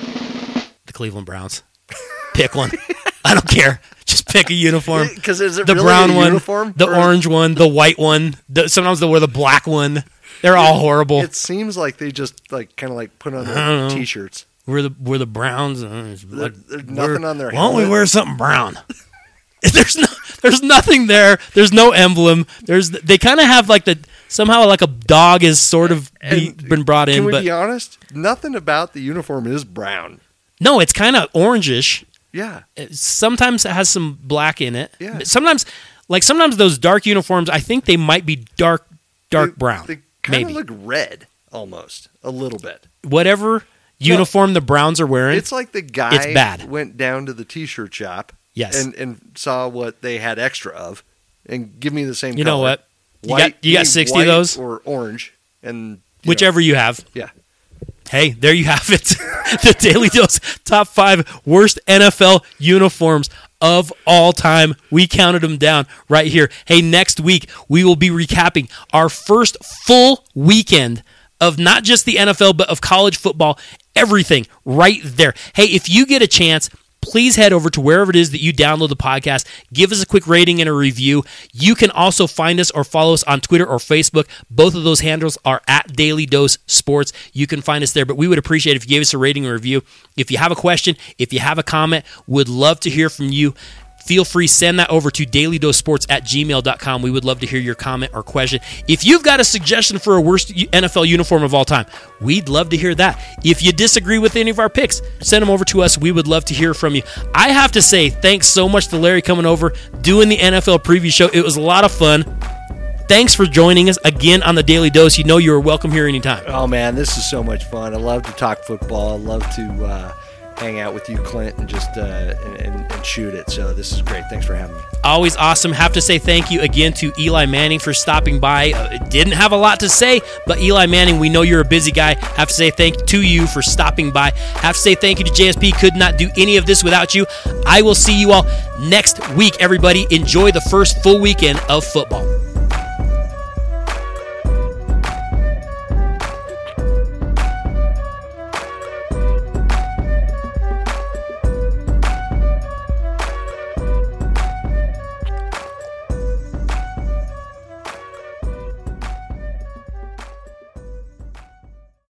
The Cleveland Browns. Pick one. I don't care. Just pick a uniform. because is it The really brown a one, uniform? the Or- orange one, the white one. The, sometimes they wear the black one. They're all horrible. It seems like they just like kind of like put on I don't their know. t-shirts. We're the we're the Browns. Uh, it's There- like, there's we're- nothing on their Why don't we helmet. wear something brown? there's no, there's nothing there. There's no emblem. There's they kind of have like the somehow like a dog is sort of be, And been brought in, Can we but be honest? Nothing about the uniform is brown. no, it's kind of orangish. Yeah. It sometimes it has some black in it. Yeah. But sometimes, like sometimes those dark uniforms, I think they might be dark dark They- brown. They kind maybe of look red almost a little bit. whatever uniform the Browns are wearing. It's like the guy It's bad. went down to the t-shirt shop Yes. and, and saw what they had extra of and give me the same You know color. what? You White, got- you got give me sixty of white those? or orange and you Whichever you have. know, yeah. Hey, there you have it. The Daily Dose top five worst N F L uniforms of all time. We counted them down right here. Hey, next week we will be recapping our first full weekend of not just the N F L, but of college football, everything right there. Hey, if you get a chance, please head over to wherever it is that you download the podcast. Give us a quick rating and a review. You can also find us or follow us on Twitter or Facebook. Both of those handles are at Daily Dose Sports. You can find us there, but we would appreciate it if you gave us a rating and review. If you have a question, if you have a comment, would love to hear from you. Feel free, send that over to dailydosesports at gmail dot com. We would love to hear your comment or question. If you've got a suggestion for a worst N F L uniform of all time, we'd love to hear that. If you disagree with any of our picks, send them over to us. We would love to hear from you. I have to say, thanks so much to Larry coming over, doing the N F L preview show. It was a lot of fun. Thanks for joining us again on the Daily Dose. You know you are welcome here anytime. Oh man, this is so much fun. I love to talk football. I love to uh, hang out with you, Clint, and just uh, and, and, and shoot it. So this is great. Thanks for having me. Always awesome. Have to say thank you again to Eli Manning for stopping by. Uh, didn't have a lot to say, but Eli Manning, we know you're a busy guy. Have to say thank you to you for stopping by. Have to say thank you to J S P. Could not do any of this without you. I will see you all next week, everybody. Enjoy the first full weekend of football.